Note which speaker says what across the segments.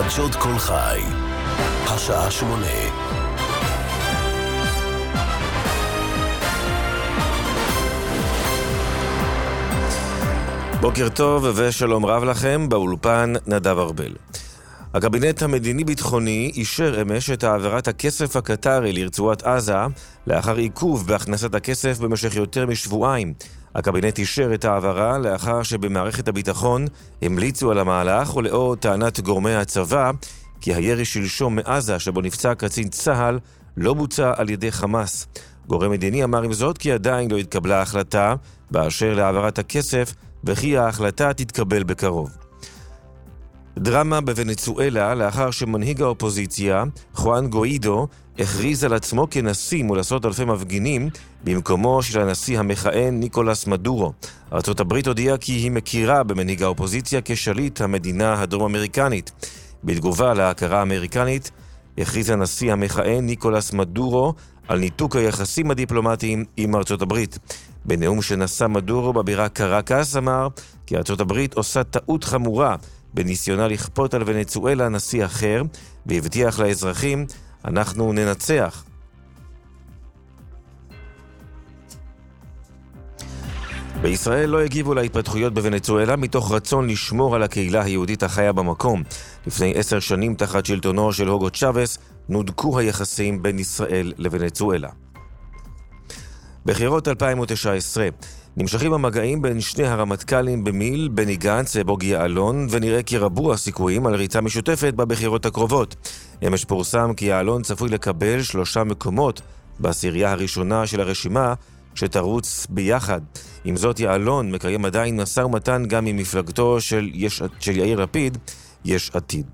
Speaker 1: חדשות כל חי, השעה 8.
Speaker 2: בוקר טוב ושלום רב לכם, באולפן נדב ארבל. הקבינט המדיני-ביטחוני אישר אמש את העברת הכסף הקטרי לרצועת עזה לאחר עיכוב בהכנסת הכסף במשך יותר משבועיים. הקבינט אישר את העברה לאחר שבמערכת הביטחון המליצו על המהלך ולאור טענת גורמי הצבא כי הירי שלשום מעזה שבו נפצע קצין צה"ל לא בוצע על ידי חמאס. גורם מדיני אמר עם זאת כי עדיין לא התקבלה החלטה באשר להעברת הכסף וכי ההחלטה תתקבל בקרוב. דרמה בוונצואלה לאחר שמנהיג האופוזיציה, חואן גואידו, הכריז על עצמו כנשיא מול עשרות אלפי מפגינים במקומו של הנשיא המכהן ניקולס מדורו. ארצות הברית הודיעה כי היא מכירה במנהיג האופוזיציה כשליט המדינה הדרום-אמריקנית. בתגובה להכרה האמריקנית, הכריז הנשיא המכהן ניקולס מדורו על ניתוק היחסים הדיפלומטיים עם ארצות הברית. בנאום שנשא מדורו בבירה קרקס אמר כי ארצות הברית עושה טעות חמורה בניסיונה לכפות על ונצואלה נשיא אחר, והבטיח לאזרחים, אנחנו ננצח. בישראל לא הגיבו להתפתחויות בוונצואלה מתוך רצון לשמור על הקהילה היהודית החיה במקום. לפני 10 שנים תחת שלטונו של הוגו צ'אבס נודקו היחסים בין ישראל לוונצואלה. בחירות 2019 נמשכים המגעים בין שני הרמטכ"לים במיל, בני גנץ ובוגי יעלון, ונראה כי רבו הסיכויים על ריצה משותפת בבחירות הקרובות. אמש פורסם כי יעלון צפוי לקבל 3 מקומות בעשירייה הראשונה של הרשימה שתרוץ ביחד. עם זאת יעלון מקיים עדיין משא ומתן גם עם מפלגתו של יאיר לפיד, יש עתיד.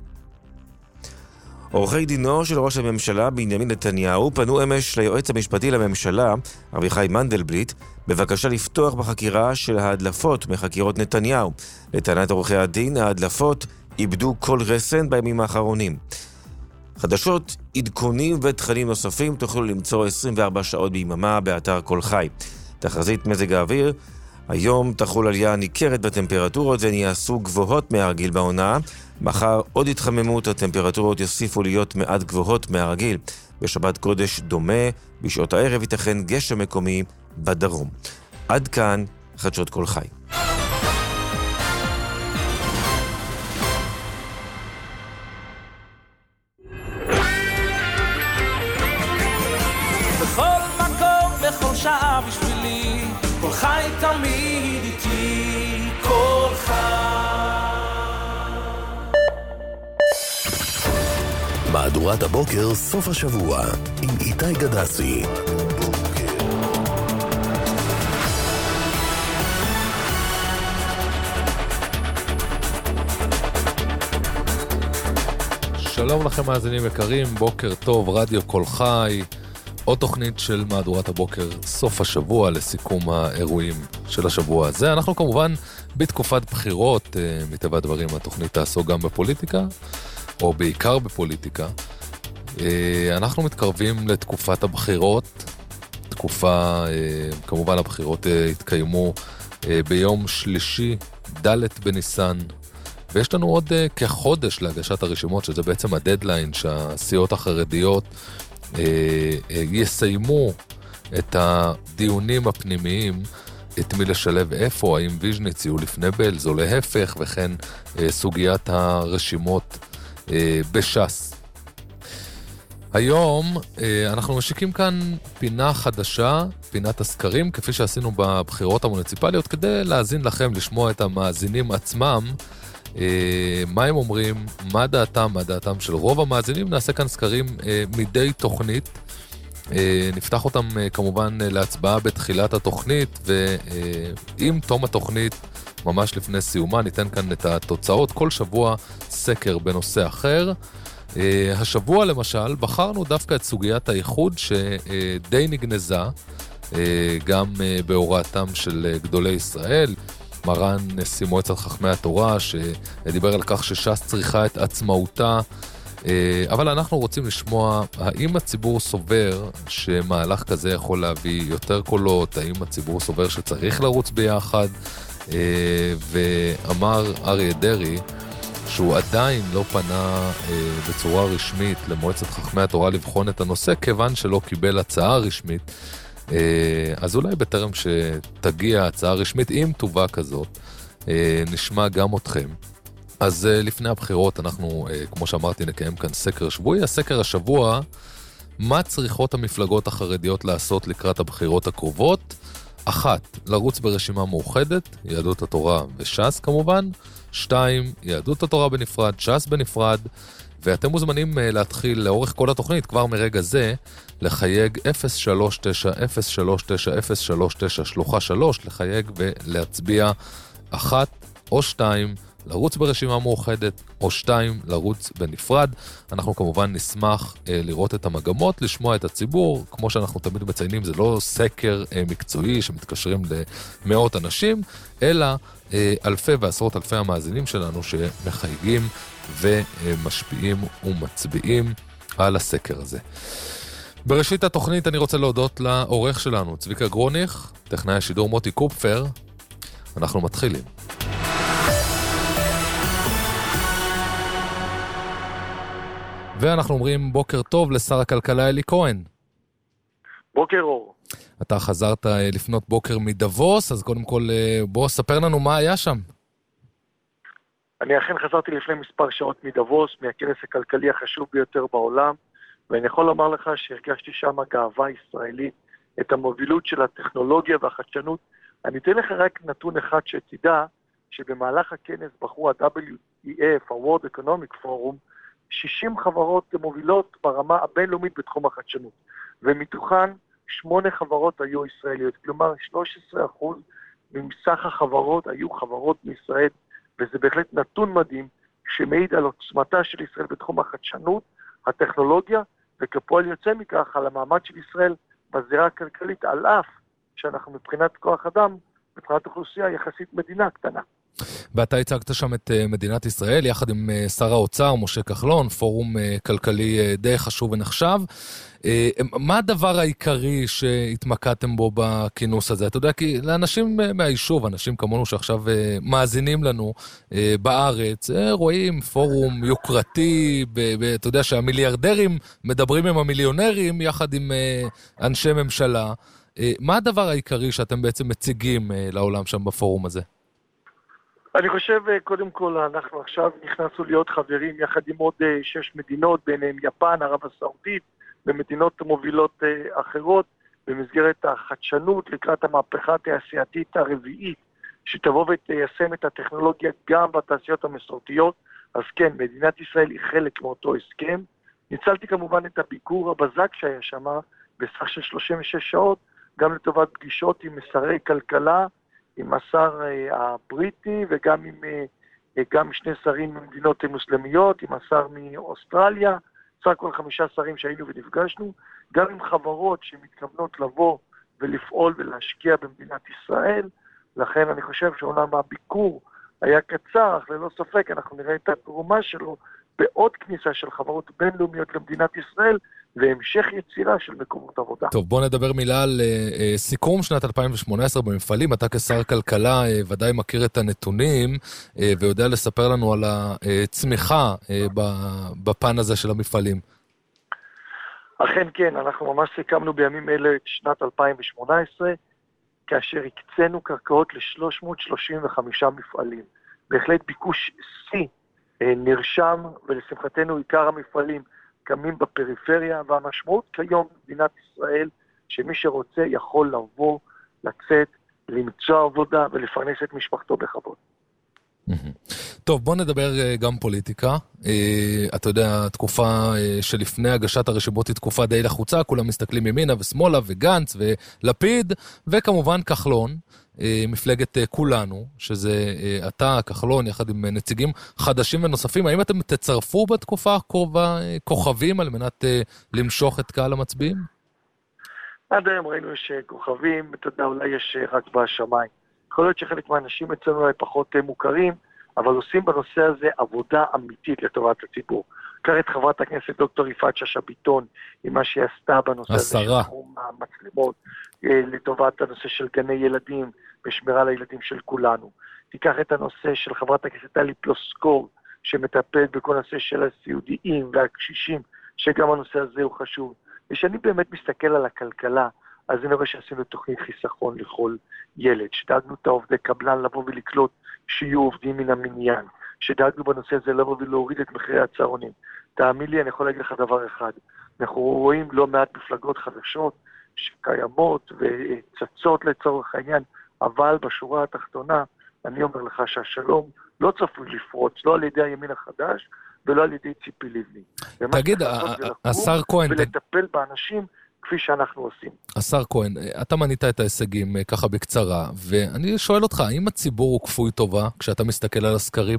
Speaker 2: עורכי דינו של ראש הממשלה בנימין נתניהו פנו אמש ליועץ המשפטי לממשלה, אביחי מנדלבליט, בבקשה לפתוח בחקירה של ההדלפות מחקירות נתניהו. לטענת עורכי הדין, ההדלפות איבדו כל רסן בימים האחרונים. חדשות, עדכונים ותכנים נוספים תוכלו למצוא 24 שעות ביממה באתר כל חי. תחזית מזג האוויר, היום תחול עלייה ניכרת בטמפרטורות והן יעשו גבוהות מהרגיל בעונה. מחר עוד התחממות, הטמפרטורות יוסיפו להיות מעט גבוהות מהרגיל. בשבת קודש דומה, בשעות הערב ייתכן גשם מקומי בדרום. עד כאן חדשות כל חי.
Speaker 3: בכל מקום, בכל שעה בשבילי, כל חי תמיד איתי, כל חי.
Speaker 1: מהדורת הבוקר סוף השבוע עם איתי גדסי.
Speaker 4: שלום לכם מאזינים יקרים, בוקר טוב, רדיו כל חי, עוד תוכנית של מהדורת הבוקר סוף השבוע לסיכום האירועים של השבוע הזה. אנחנו כמובן בתקופת בחירות, מטבע הדברים התוכנית תעסוק גם בפוליטיקה, או בעיקר בפוליטיקה. אנחנו מתקרבים לתקופת הבחירות, כמובן הבחירות התקיימו ביום שלישי, ד' בניסן, ויש לנו עוד כחודש להגשת הרשימות, שזה בעצם הדדליין שהסיעות החרדיות יסיימו את הדיונים הפנימיים, את מי לשלב איפה, האם ויז'ניץ יהיו לפני בלז או להפך, וכן סוגיית הרשימות בש"ס. היום אנחנו משיקים כאן פינה חדשה, פינת הסקרים, כפי שעשינו בבחירות המוניציפליות, כדי להאזין לכם, לשמוע את המאזינים עצמם, מה הם אומרים, מה דעתם של רוב המאזינים. נעשה כאן סקרים מדי תוכנית, נפתח אותם כמובן להצבעה בתחילת התוכנית, ועם תום התוכנית, ממש לפני סיומה, ניתן כאן את התוצאות. כל שבוע סקר בנושא אחר. השבוע למשל בחרנו דווקא את סוגיית האיחוד שדי נגנזה, גם בהוראתם של גדולי ישראל, מרן נשיא מועצת חכמי התורה שדיבר על כך שש"ס צריכה את עצמאותה, אבל אנחנו רוצים לשמוע האם הציבור סובר שמהלך כזה יכול להביא יותר קולות, האם הציבור סובר שצריך לרוץ ביחד, ואמר אריה דרעי שהוא עדיין לא פנה בצורה רשמית למועצת חכמי התורה לבחון את הנושא, כיוון שלא קיבל הצעה רשמית. אז אולי בטרם שתגיע הצעה רשמית, אם תובא כזאת, נשמע גם אתכם. אז לפני הבחירות אנחנו, כמו שאמרתי, נקיים כאן סקר שבועי. הסקר השבוע, מה צריכות המפלגות החרדיות לעשות לקראת הבחירות הקרובות? 1. לרוץ ברשימה מאוחדת, יהדות התורה וש"ס כמובן. 2. יהדות התורה בנפרד, ש"ס בנפרד. ואתם מוזמנים להתחיל לאורך כל התוכנית, כבר מרגע זה, לחייג 039-039-039 שלוחה 3, לחייג ולהצביע 1 או 2, לרוץ ברשימה מאוחדת, או 2, לרוץ בנפרד. אנחנו כמובן נשמח לראות את המגמות, לשמוע את הציבור. כמו שאנחנו תמיד מציינים, זה לא סקר מקצועי שמתקשרים למאות אנשים, אלא אלפי ועשרות אלפי המאזינים שלנו שמחייגים ומשפיעים ומצביעים על הסקר הזה. בראשית התוכנית אני רוצה להודות לעורך שלנו, צביקה גרוניך, טכנאי השידור מוטי קופפר. אנחנו מתחילים. ואנחנו אומרים בוקר טוב לשר הכלכלה אלי כהן.
Speaker 5: בוקר אור.
Speaker 4: אתה חזרת לפנות בוקר מדבוס, אז קודם כל בוא ספר לנו מה היה שם.
Speaker 5: אני אכן חזרתי לפני מספר שעות מדבוס, מהכנס הכלכלי החשוב ביותר בעולם, ואני יכול לומר לך שהרגשתי שם גאווה ישראלית, את המובילות של הטכנולוגיה והחדשנות. אני אתן לך רק נתון אחד שתדע, שבמהלך הכנס בחרו ה-WEF, ה-World Economic Forum, 60 חברות מובילות ברמה הבינלאומית בתחום החדשנות, ומתוכן 8 חברות היו ישראליות, כלומר 13% מסך החברות היו חברות מישראל, וזה בהחלט נתון מדהים שמעיד על עוצמתה של ישראל בתחום החדשנות, הטכנולוגיה, וכפועל יוצא מכך על המעמד של ישראל בזירה הכלכלית, על אף שאנחנו מבחינת כוח אדם, מבחינת אוכלוסייה יחסית מדינה קטנה.
Speaker 4: ואתה הצגת שם את מדינת ישראל, יחד עם שר האוצר, משה כחלון, פורום כלכלי די חשוב ונחשב. מה הדבר העיקרי שהתמקדתם בו בכינוס הזה? אתה יודע, כי לאנשים מהיישוב, אנשים כמונו שעכשיו מאזינים לנו בארץ, רואים פורום יוקרתי, אתה יודע שהמיליארדרים מדברים עם המיליונרים, יחד עם אנשי ממשלה. מה הדבר העיקרי שאתם בעצם מציגים לעולם שם בפורום הזה?
Speaker 5: אני חושב, קודם כל, אנחנו עכשיו נכנסנו להיות חברים יחד עם עוד 6 מדינות, ביניהם יפן, ערב הסעודית, ומדינות מובילות אחרות, במסגרת החדשנות לקראת המהפכה התעשייתית הרביעית, שתבוא ותיישם את הטכנולוגיה גם בתעשיות המסורתיות. אז כן, מדינת ישראל היא חלק מאותו הסכם. ניצלתי כמובן את הביקור הבזק שהיה שם, בסך של 36 שעות, גם לטובת פגישות עם שרי כלכלה, עם השר הבריטי וגם עם 2 שרים ממדינות מוסלמיות, עם השר מאוסטרליה, סך הכל 5 שרים שהיינו ונפגשנו, גם עם חברות שמתכוונות לבוא ולפעול ולהשקיע במדינת ישראל. לכן אני חושב שאומנם הביקור היה קצר, אך ללא ספק אנחנו נראה את התרומה שלו בעוד כניסה של חברות בינלאומיות למדינת ישראל, והמשך יצירה של מקומות עבודה.
Speaker 4: טוב, בוא נדבר מילה על סיכום שנת 2018 במפעלים. אתה כשר כלכלה ודאי מכיר את הנתונים, ויודע לספר לנו על הצמיחה בפן הזה של המפעלים.
Speaker 5: אכן כן, אנחנו ממש סיכמנו בימים אלה את שנת 2018, כאשר הקצינו קרקעות ל-335 מפעלים. בהחלט ביקוש C נרשם, ולשמחתנו עיקר המפעלים קמים בפריפריה, והמשמעות כיום במדינת ישראל, שמי שרוצה יכול לבוא, לצאת, למצוא עבודה ולפרנס את משפחתו בכבוד.
Speaker 4: טוב, בוא נדבר גם פוליטיקה. אתה יודע, התקופה שלפני הגשת הרשימות היא תקופה די לחוצה, כולם מסתכלים ימינה ושמאלה וגנץ ולפיד, וכמובן כחלון, מפלגת כולנו, שזה אתה, כחלון, יחד עם נציגים חדשים ונוספים. האם אתם תצרפו בתקופה הקרובה כוכבים על מנת למשוך את קהל המצביעים?
Speaker 5: עד היום ראינו שכוכבים, אתה יודע, אולי יש רק בשמיים. יכול להיות שחלק מהאנשים אצלנו אולי פחות מוכרים, אבל עושים בנושא הזה עבודה אמיתית לטובת הציבור. קרא את חברת הכנסת דוקטור יפעת שאשא ביטון, עם מה שהיא עשתה בנושא הזה של תחום המצלמות, לטובת הנושא של גני ילדים ושמירה לילדים של כולנו. תיקח את הנושא של חברת הכנסת טלי פלוסקוב, שמטפל בכל נושא של הסיעודיים והקשישים, שגם הנושא הזה הוא חשוב. ושאני באמת מסתכל על הכלכלה, אז אני רואה שעשינו תוכנית חיסכון לכל ילד, שדאגנו את העובדי קבלן לבוא ולקלוט שיהיו עובדים מן המניין, שדאגנו בנושא הזה לבוא ולהוריד את מחירי הצהרונים. תאמין לי, אני יכול להגיד לך דבר אחד, אנחנו רואים לא מעט מפלגות חדשות שקיימות וצצות לצורך העניין, אבל בשורה התחתונה, אני אומר לך שהשלום לא צפוי לפרוץ, לא על ידי הימין החדש, ולא על ידי ציפי לבני.
Speaker 4: תגיד, השר כהן...
Speaker 5: ולטפל באנשים כפי שאנחנו עושים.
Speaker 4: השר כהן, אתה מנית את ההישגים ככה בקצרה, ואני שואל אותך, האם הציבור הוא כפוי טובה כשאתה מסתכל על הסקרים?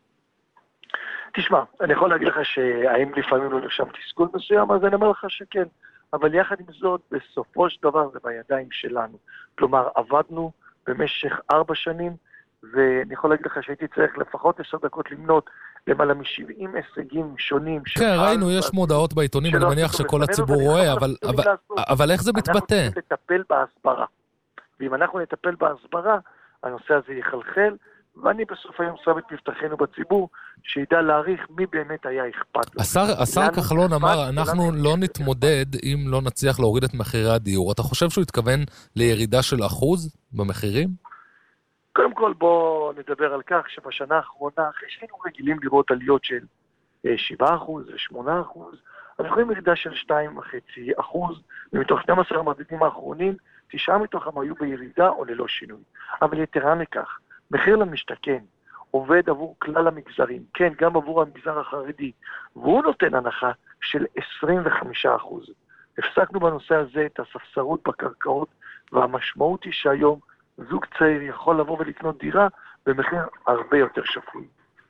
Speaker 5: תשמע, אני יכול להגיד לך שהאם לפעמים לא נרשם תסכול מסוים, אז אני אומר לך שכן. אבל יחד עם זאת, בסופו של דבר זה בידיים שלנו. כלומר, עבדנו במשך 4 שנים, ואני יכול להגיד לך שהייתי צריך לפחות 10 דקות למנות למעלה מ-70 הישגים שונים.
Speaker 4: כן, ראינו, יש מודעות בעיתונים, אני מניח שכל הציבור רואה, אבל איך זה מתבטא?
Speaker 5: אנחנו צריכים לטפל בהסברה. ואם אנחנו נטפל בהסברה, הנושא הזה יחלחל, ואני בסוף היום שם את מבטחנו בציבור, שידע להעריך מי באמת היה אכפת לו.
Speaker 4: השר כחלון אמר, אנחנו לא נתמודד אם לא נצליח להוריד את מחירי הדיור. אתה חושב שהוא התכוון לירידה של 1% במחירים?
Speaker 5: קודם כל בואו נדבר על כך שבשנה האחרונה, אחרי שהיינו רגילים לראות עליות של 7% ו8%, אנחנו יכולים ירידה של 2.5%, ומתוך 12 המדדים האחרונים, 9 מתוכם היו בירידה או ללא שינוי. אבל יתרה מכך, מחיר למשתכן עובד עבור כלל המגזרים, כן, גם עבור המגזר החרדי, והוא נותן הנחה של 25%. הפסקנו בנושא הזה את הספסרות בקרקעות, והמשמעות היא שהיום זוג צעיר יכול לבוא ולקנות דירה במחיר הרבה יותר שפוי.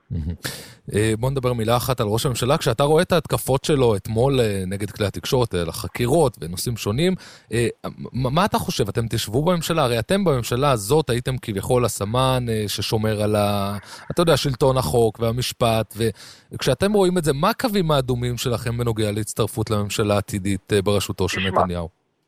Speaker 4: בוא נדבר מילה אחת על ראש הממשלה. כשאתה רואה את ההתקפות שלו אתמול נגד כלי התקשורת, לחקירות ונושאים שונים, מה אתה חושב? אתם תשבו בממשלה? הרי אתם בממשלה הזאת הייתם כביכול הסמן ששומר על אתה יודע, שלטון החוק והמשפט, וכשאתם רואים את זה, מה הקווים האדומים שלכם בנוגע להצטרפות לממשלה העתידית בראשותו של נתניהו?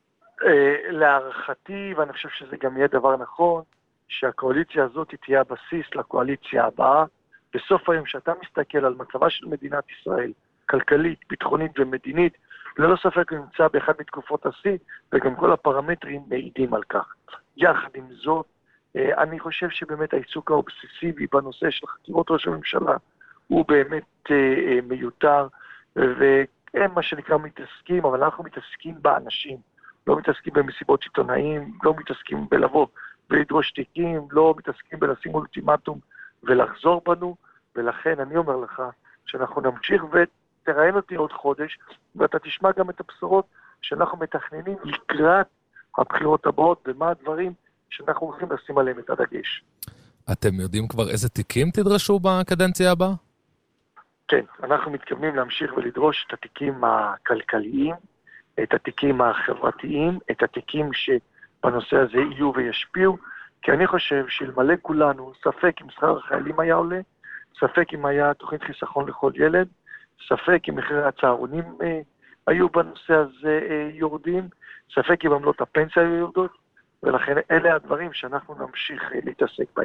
Speaker 5: להערכתי, ואני חושב שזה גם יהיה דבר נכון, שהקואליציה הזאת תהיה הבסיס לקואליציה הבאה. בסוף היום שאתה מסתכל על מצבה של מדינת ישראל, כלכלית, ביטחונית ומדינית, ללא ספק נמצא באחד מתקופות השיא, וגם כל הפרמטרים מעידים על כך. יחד עם זאת, אני חושב שבאמת העיסוק האובססיבי בנושא של חקירות ראש הממשלה, הוא באמת מיותר, והם מה שנקרא מתעסקים, אבל אנחנו מתעסקים באנשים, לא מתעסקים במסיבות עיתונאים, לא מתעסקים בלבוא ולדרוש תיקים, לא מתעסקים בלשים אולטימטום ולחזור בנו, ולכן אני אומר לך שאנחנו נמשיך ותראיין אותי עוד חודש, ואתה תשמע גם את הבשורות שאנחנו מתכננים לקראת הבחירות הבאות, ומה הדברים שאנחנו הולכים לשים עליהם את הדגש.
Speaker 4: אתם יודעים כבר איזה תיקים תדרשו בקדנציה הבאה?
Speaker 5: כן, אנחנו מתכוונים להמשיך ולדרוש את התיקים הכלכליים, את התיקים החברתיים, את התיקים שבנושא הזה יהיו וישפיעו, כי אני חושב שאלמלא כולנו, ספק אם שכר החיילים היה עולה, ספק אם היה תוכנית חיסכון לכל ילד, ספק אם מחירי הצהרונים היו בנושא הזה יורדים, ספק אם עמלות הפנסיה היו יורדות, ולכן אלה הדברים שאנחנו נמשיך להתעסק בהם.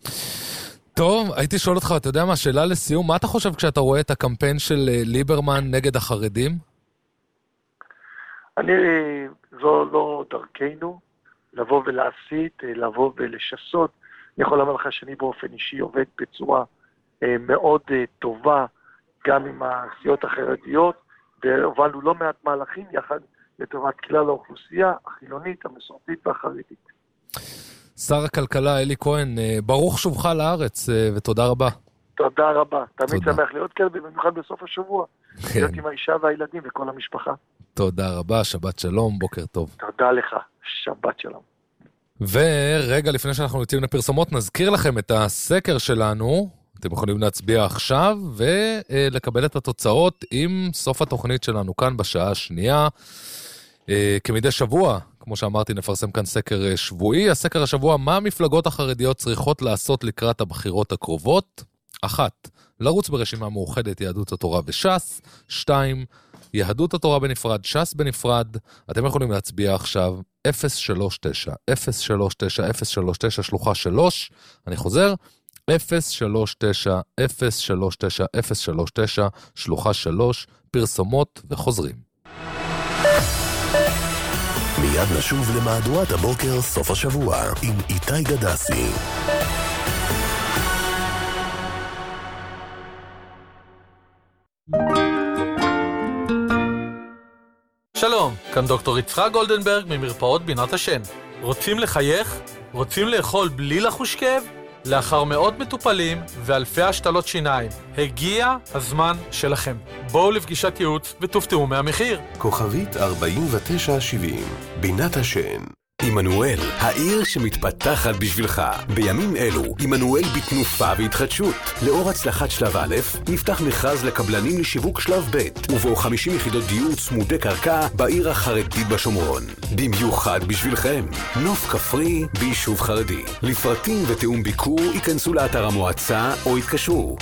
Speaker 4: טוב, הייתי שואל אותך, אתה יודע מה, שאלה לסיום, מה אתה חושב כשאתה רואה את הקמפיין של ליברמן נגד החרדים?
Speaker 5: זו לא דרכנו, לבוא ולהסית, לבוא ולשסות. אני יכול לומר לך שאני באופן אישי עובד בצורה מאוד טובה, גם עם הסיעות החרדיות, והובלנו לא מעט מהלכים יחד לטובת כלל האוכלוסייה, החילונית, המסורתית והחרדית.
Speaker 4: שר הכלכלה אלי כהן, ברוך שובך לארץ, ותודה רבה.
Speaker 5: תודה רבה. תמיד שמח להיות כאן, במיוחד בסוף השבוע. להיות עם האישה והילדים וכל המשפחה.
Speaker 4: תודה רבה, שבת שלום, בוקר טוב.
Speaker 5: תודה לך, שבת שלום.
Speaker 4: ורגע לפני שאנחנו יוצאים לפרסומות, נזכיר לכם את הסקר שלנו. אתם יכולים להצביע עכשיו ולקבל את התוצאות עם סוף התוכנית שלנו כאן בשעה השנייה. כמדי שבוע, כמו שאמרתי, נפרסם כאן סקר שבועי. הסקר השבוע, מה המפלגות החרדיות צריכות לעשות לקראת הבחירות הקרובות? 1. לרוץ ברשימה מאוחדת יהדות התורה וש"ס. 2. יהדות התורה בנפרד, ש"ס בנפרד. אתם יכולים להצביע עכשיו 039, 039, 039, שלוחה 3. אני חוזר, שלוחה 3, פרסומות וחוזרים.
Speaker 1: מיד נשוב למהדורת הבוקר סוף השבוע עם איתי גדסי.
Speaker 6: שלום, כאן דוקטור יצחק גולדנברג ממרפאות בינת השן. רוצים לחייך? רוצים לאכול בלי לחוש כאב? לאחר מאות מטופלים ואלפי השתלות שיניים, הגיע הזמן שלכם. בואו לפגישת ייעוץ ותופתעו מהמחיר.
Speaker 7: כוכבית 4970, בינת השן. עמנואל, העיר שמתפתחת בשבילך. בימים אלו, עמנואל בתנופה והתחדשות. לאור הצלחת שלב א', נפתח מכרז לקבלנים לשיווק שלב ב', ובו 50 יחידות דיור צמודי קרקע בעיר החרדית בשומרון. במיוחד בשבילכם, נוף כפרי ביישוב חרדי. לפרטים ותאום ביקור ייכנסו לאתר המועצה או יתקשרו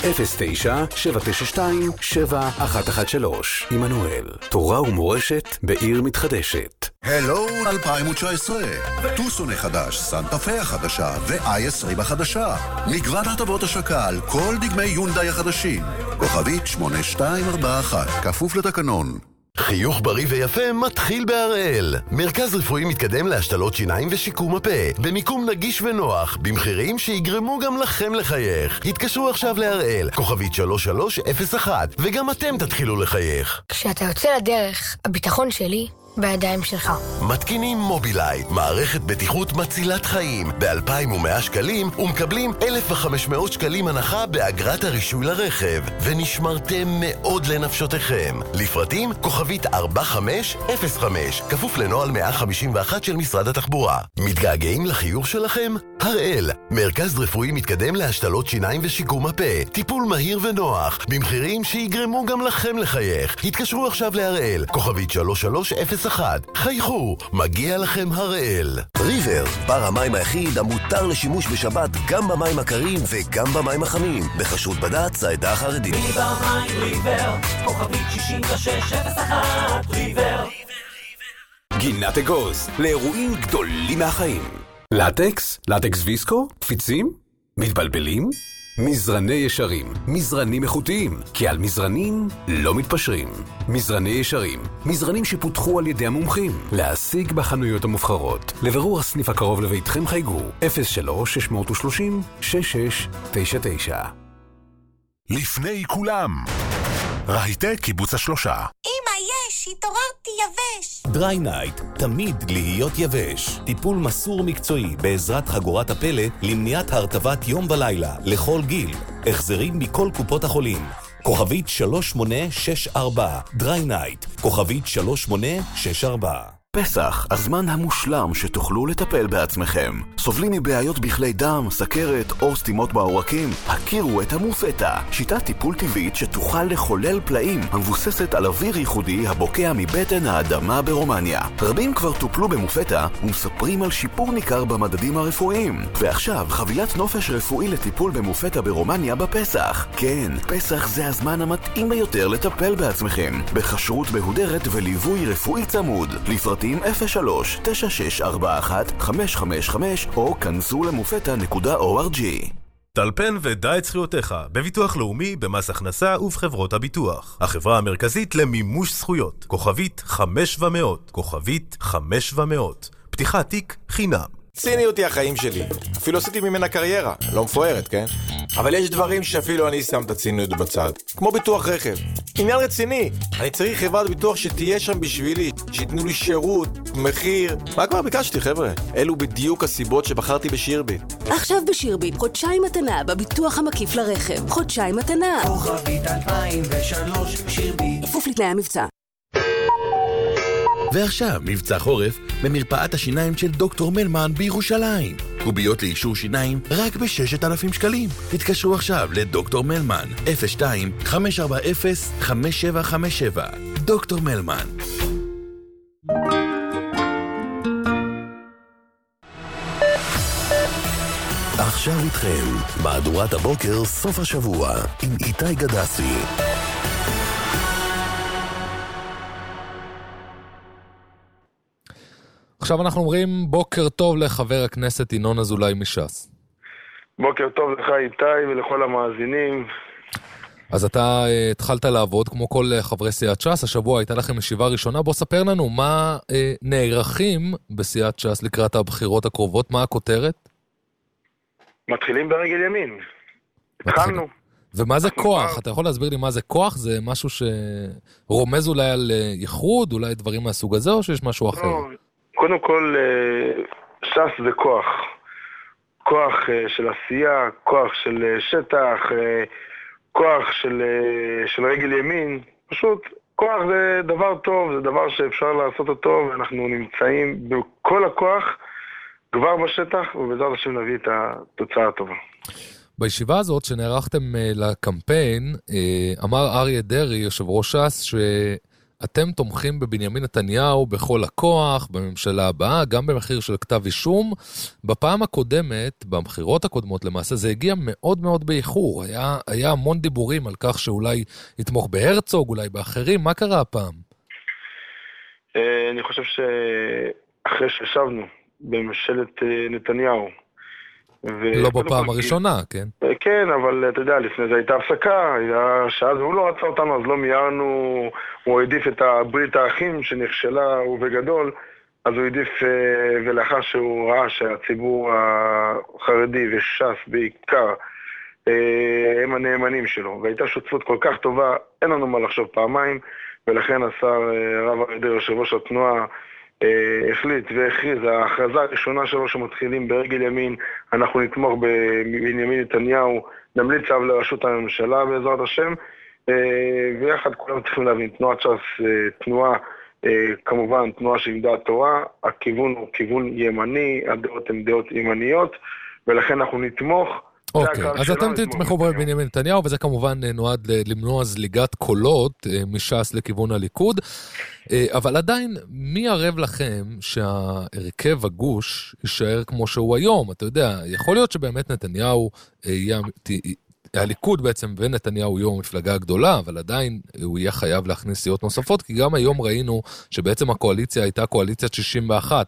Speaker 7: 09-792-7113. עמנואל, תורה ומורשת בעיר מתחדשת.
Speaker 8: הלו 2019, טוסון החדש, סנטה פה החדשה ו-i20 החדשה. מגוון הטבות השקל, כל דגמי יונדאי החדשים. כוכבית 8241, כפוף לתקנון.
Speaker 1: חיוך בריא ויפה מתחיל בהראל. מרכז רפואי מתקדם להשתלות שיניים ושיקום הפה, במיקום נגיש ונוח, במחירים שיגרמו גם לכם לחייך. התקשרו עכשיו להראל, כוכבית 3301, וגם אתם תתחילו לחייך.
Speaker 9: כשאתה יוצא לדרך, הביטחון שלי בידיים שלך.
Speaker 1: מתקינים מובילאיי, מערכת בטיחות מצילת חיים, ב-2,100 שקלים, ומקבלים 1,500 שקלים הנחה באגרת הרישוי לרכב, ונשמרתם מאוד לנפשותיכם. לפרטים כוכבית 4505, כפוף לנוהל 151 של משרד התחבורה. מתגעגעים לחיוך שלכם? הראל, מרכז רפואי מתקדם להשתלות שיניים ושיקום הפה, טיפול מהיר ונוח, במחירים שיגרמו גם לכם לחייך. התקשרו עכשיו להראל, כוכבית 3301, חייכו, מגיע לכם הראל.
Speaker 10: ריבר, בר המים היחיד המותר לשימוש בשבת גם במים הקרים וגם במים החמים, בחשרות בד"ץ העדה החרדית.
Speaker 3: ריבר מים ריבר, כוכבית 6601, ריבר.
Speaker 7: גינת אגוז, לאירועים גדולים מהחיים. לטקס? לטקס ויסקו? קפיצים? מתבלבלים? מזרני ישרים, מזרנים איכותיים, כי על מזרנים לא מתפשרים. מזרני ישרים, מזרנים שפותחו על ידי המומחים, להשיג בחנויות המובחרות. לבירור הסניף הקרוב לביתכם חייגו 03-630-6699.
Speaker 8: לפני כולם, רהיטי קיבוץ השלושה.
Speaker 11: אמא, יש, התעוררתי יבש.
Speaker 12: דריי נייט, תמיד להיות יבש. טיפול מסור מקצועי בעזרת חגורת הפלא למניעת הרטבת יום ולילה לכל גיל. החזרים מכל קופות החולים. כוכבית 3864, דריי נייט, כוכבית 3864.
Speaker 13: פסח, הזמן המושלם שתוכלו לטפל בעצמכם. סובלים מבעיות בכלי דם, סכרת או סתימות בעורקים? הכירו את המופטה, שיטת טיפול טבעית שתוכל לחולל פלאים, המבוססת על אוויר ייחודי הבוקע מבטן האדמה ברומניה. רבים כבר טופלו במופטה ומספרים על שיפור ניכר במדדים הרפואיים. ועכשיו חבילת נופש רפואי לטיפול במופטה ברומניה בפסח. כן, פסח זה הזמן המתאים ביותר לטפל בעצמכם, בחשרות בהודרת וליווי רפואי צמוד. לפרטים 03-9641-555 או כנסו למופטה.org.
Speaker 14: טלפן ודע את זכויותיך בביטוח לאומי, במס הכנסה ובחברות הביטוח. החברה המרכזית למימוש זכויות, כוכבית 500, כוכבית 500. פתיחת תיק חינם.
Speaker 15: ציניות היא החיים שלי. אפילו עשיתי ממנה קריירה. לא מפוארת, כן? אבל יש דברים שאפילו אני שם את הציניות בצד. כמו ביטוח רכב. עניין רציני. אני צריך חברת ביטוח שתהיה שם בשבילי, שיתנו לי שירות, מחיר. מה כבר ביקשתי, חבר'ה? אלו בדיוק הסיבות שבחרתי בשירביט.
Speaker 16: עכשיו בשירביט, חודשיים מתנה בביטוח המקיף לרכב. חודשיים מתנה.
Speaker 3: כוכבית 2003, שירביט.
Speaker 16: כפוף לתנאי המבצע.
Speaker 12: ועכשיו מבצע חורף במרפאת השיניים של דוקטור מלמן בירושלים. קוביות לאישור שיניים רק ב6,000 שקלים. התקשרו עכשיו לדוקטור מלמן 02-540-5757. דוקטור מלמן.
Speaker 1: עכשיו איתכם, מהדורת הבוקר סוף השבוע עם איתי גדסי.
Speaker 4: עכשיו אנחנו אומרים בוקר טוב לחבר הכנסת ינון אזולאי מש"ס.
Speaker 17: בוקר טוב לך איתי ולכל המאזינים.
Speaker 4: אז אתה התחלת לעבוד כמו כל חברי סיעת ש"ס, השבוע הייתה לכם ישיבה ראשונה, בוא ספר לנו מה נערכים בסיעת ש"ס לקראת הבחירות הקרובות, מה הכותרת?
Speaker 17: מתחילים ברגל ימין. התחלנו.
Speaker 4: ומה זה כוח? אתה יכול להסביר לי מה זה כוח? זה משהו שרומז אולי על ייחוד, אולי דברים מהסוג הזה, או שיש משהו אחר?
Speaker 17: קודם כל, ש"ס זה כוח. כוח של עשייה, כוח של שטח, כוח של רגל ימין. פשוט, כוח זה דבר טוב, זה דבר שאפשר לעשות אותו, ואנחנו נמצאים בכל הכוח כבר בשטח, ובעזרת השם נביא את התוצאה הטובה.
Speaker 4: בישיבה הזאת שנערכתם לקמפיין, אמר אריה דרעי, יושב ראש ש"ס, שאתם תומכים בבנימין נתניהו בכל הכוח, בממשלה הבאה, גם במחיר של כתב אישום. בפעם הקודמת, בבחירות הקודמות למעשה, זה הגיע מאוד מאוד באיחור. היה המון דיבורים על כך שאולי יתמוך בהרצוג, אולי באחרים. מה קרה הפעם?
Speaker 17: אני חושב שאחרי שישבנו בממשלת נתניהו,
Speaker 4: לא בפעם הראשונה, כן?
Speaker 17: כן, אבל אתה יודע, לפני זה הייתה הפסקה, שאז הוא לא רצה אותנו, אז לא מיירנו, הוא העדיף את הברית האחים שנכשלה ובגדול, אז הוא העדיף, ולאחר שהוא ראה שהציבור החרדי וש"ס בעיקר, הם הנאמנים שלו, והייתה שותפות כל כך טובה, אין לנו מה לחשוב פעמיים, ולכן השר רב אריה דרעי, יושב ראש התנועה, החליט והכריז, ההכרזה הראשונה שלו שמתחילים ברגל ימין, אנחנו נתמוך בבנימין נתניהו, נמליץ עליו לראשות הממשלה בעזרת השם, ויחד כולם צריכים להבין, תנועת ש"ס, תנועה, כמובן תנועה של דעת תורה, הכיוון הוא כיוון ימני, הדעות הן דעות ימניות, ולכן אנחנו נתמוך.
Speaker 4: אוקיי, אז אתם תתמכו בבנימין נתניהו, וזה כמובן נועד למנוע זליגת קולות מש"ס לכיוון הליכוד, אבל עדיין, מי ערב לכם שהרכב הגוש יישאר כמו שהוא היום? אתה יודע, יכול להיות שבאמת נתניהו, הליכוד בעצם ונתניהו יהיו המפלגה הגדולה, אבל עדיין הוא יהיה חייב להכניס סיעות נוספות, כי גם היום ראינו שבעצם הקואליציה הייתה קואליציית 61,